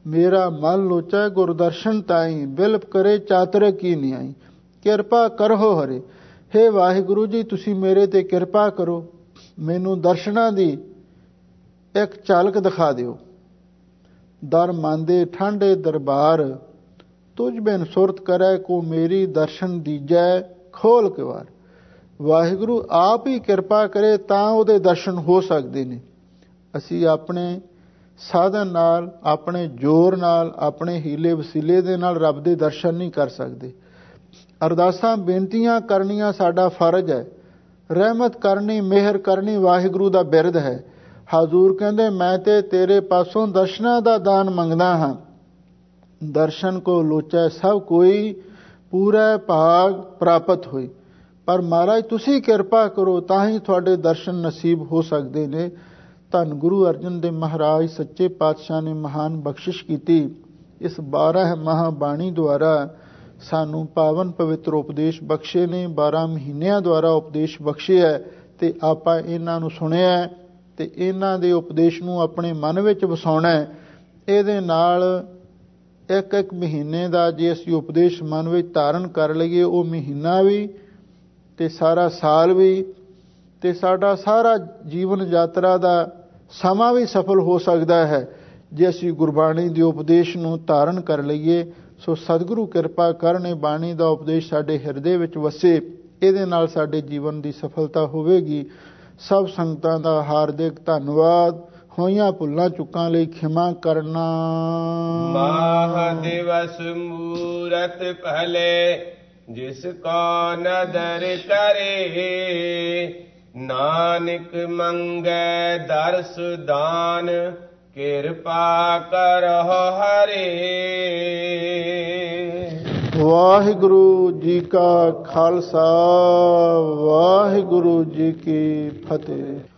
ਮੇਰਾ ਮਨ ਲੋਚੈ ਗੁਰਦਰਸ਼ਨ ਤਾਈ, ਬਿਲਪ ਕਰੇ ਚਾਤਰ ਕੀ ਨਿਆਈ। ਕਿਰਪਾ ਕਰੋ ਹਰੇ। ਹੇ ਵਾਹਿਗੁਰੂ ਜੀ, ਤੁਸੀਂ ਮੇਰੇ ਤੇ ਕਿਰਪਾ ਕਰੋ, ਮੈਨੂੰ ਦਰਸ਼ਨਾਂ ਦੀ ਇੱਕ ਝਲਕ ਦਿਖਾ ਦਿਓ। ਦਰ ਮਨ ਦੇ ਠਾਂਡੇ ਦਰਬਾਰ, ਤੁਝ ਬਿਨ ਸੁਰਤ ਕਰੈ ਕੋ ਮੇਰੀ, ਦਰਸ਼ਨ ਦੀਜੈ ਖੋਲ ਕੇ ਵਾਰ। ਵਾਹਿਗੁਰੂ ਆਪ ਹੀ ਕਿਰਪਾ ਕਰੇ ਤਾਂ ਉਹਦੇ ਦਰਸ਼ਨ ਹੋ ਸਕਦੇ ਨੇ। ਅਸੀਂ ਆਪਣੇ ਸਾਧਨ ਨਾਲ, ਆਪਣੇ ਜ਼ੋਰ ਨਾਲ, ਆਪਣੇ ਹੀਲੇ ਵਸੀਲੇ ਦੇ ਨਾਲ ਰੱਬ ਦੇ ਦਰਸ਼ਨ ਨਹੀਂ ਕਰ ਸਕਦੇ। ਅਰਦਾਸਾਂ ਬੇਨਤੀਆਂ ਕਰਨੀਆਂ ਸਾਡਾ ਫਰਜ਼ ਹੈ। ਰਹਿਮਤ ਕਰਨੀ, ਮਿਹਰ ਕਰਨੀ ਵਾਹਿਗੁਰੂ ਦਾ ਬਿਰਦ ਹੈ। ਹਜ਼ੂਰ ਕਹਿੰਦੇ ਮੈਂ ਤੇ ਤੇਰੇ ਪਾਸੋਂ ਦਰਸ਼ਨਾਂ ਦਾ ਦਾਨ ਮੰਗਦਾ ਹਾਂ। ਦਰਸ਼ਨ ਕੋ ਲੋਚੈ ਸਭ ਕੋਈ, ਪੂਰਾ ਭਾਗ ਪ੍ਰਾਪਤ ਹੋਈ। ਪਰ ਮਹਾਰਾਜ ਤੁਸੀਂ ਕਿਰਪਾ ਕਰੋ ਤਾਂ ਹੀ ਤੁਹਾਡੇ ਦਰਸ਼ਨ ਨਸੀਬ ਹੋ ਸਕਦੇ ਨੇ। ਧੰਨ ਗੁਰੂ ਅਰਜਨ ਦੇਵ ਮਹਾਰਾਜ ਸੱਚੇ ਪਾਤਸ਼ਾਹ ਨੇ ਮਹਾਨ ਬਖਸ਼ਿਸ਼ ਕੀਤੀ। ਇਸ ਬਾਰ੍ਹਾਂ ਮਹਾਬਾਣੀ ਦੁਆਰਾ ਸਾਨੂੰ ਪਾਵਨ ਪਵਿੱਤਰ ਉਪਦੇਸ਼ ਬਖਸ਼ੇ ਨੇ। ਬਾਰ੍ਹਾਂ ਮਹੀਨਿਆਂ ਦੁਆਰਾ ਉਪਦੇਸ਼ ਬਖਸ਼ੇ ਹੈ ਤੇ ਆਪਾਂ ਇਹਨਾਂ ਨੂੰ ਸੁਣਿਆ ਤੇ ਇਹਨਾਂ ਦੇ ਉਪਦੇਸ਼ ਨੂੰ ਆਪਣੇ ਮਨ ਵਿੱਚ ਵਸਾਉਣਾ ਹੈ। ਇਹਦੇ ਨਾਲ ਇੱਕ ਇੱਕ ਮਹੀਨੇ ਦਾ ਜੇ ਅਸੀਂ ਉਪਦੇਸ਼ ਮਨ ਵਿੱਚ ਧਾਰਨ ਕਰ ਲਈਏ, ਉਹ ਮਹੀਨਾ ਵੀ ਤੇ ਸਾਰਾ ਸਾਲ ਵੀ ਤੇ ਸਾਡਾ ਸਾਰਾ ਜੀਵਨ ਯਾਤਰਾ ਦਾ ਸਮਾਂ ਵੀ ਸਫਲ ਹੋ ਸਕਦਾ ਹੈ ਜੇ ਅਸੀਂ ਗੁਰਬਾਣੀ ਦੇ ਉਪਦੇਸ਼ ਨੂੰ ਧਾਰਨ ਕਰ ਲਈਏ। ਸੋ ਸਤਿਗੁਰੂ ਕਿਰਪਾ ਕਰਨ ਬਾਣੀ ਦਾ ਉਪਦੇਸ਼ ਸਾਡੇ ਹਿਰਦੇ ਵਿੱਚ ਵਸੇ, ਇਹਦੇ ਨਾਲ ਸਾਡੇ ਜੀਵਨ ਦੀ ਸਫਲਤਾ ਹੋਵੇਗੀ। ਸਭ ਸੰਗਤਾਂ ਦਾ ਹਾਰਦਿਕ ਧੰਨਵਾਦ। ਹੋਈਆਂ ਭੁੱਲਾਂ ਚੁੱਕਾਂ ਲਈ ਖਿਮਾ ਕਰਨਾ। ਮਾਹ ਦਿਵਸ ਮੂਰਤ ਪਹਿਲੇ, ਜਿਸ ਕੋ ਨਦਰ ਕਰੇ, ਨਾਨਕ ਮੰਗੈ ਦਰਸ ਦਾਨ, ਕਿਰਪਾ ਕਰਹੁ ਹਰੇ। ਵਾਹਿਗੁਰੂ ਜੀ ਕਾ ਖਾਲਸਾ, ਵਾਹਿਗੁਰੂ ਜੀ ਕੀ ਫਤਿਹ।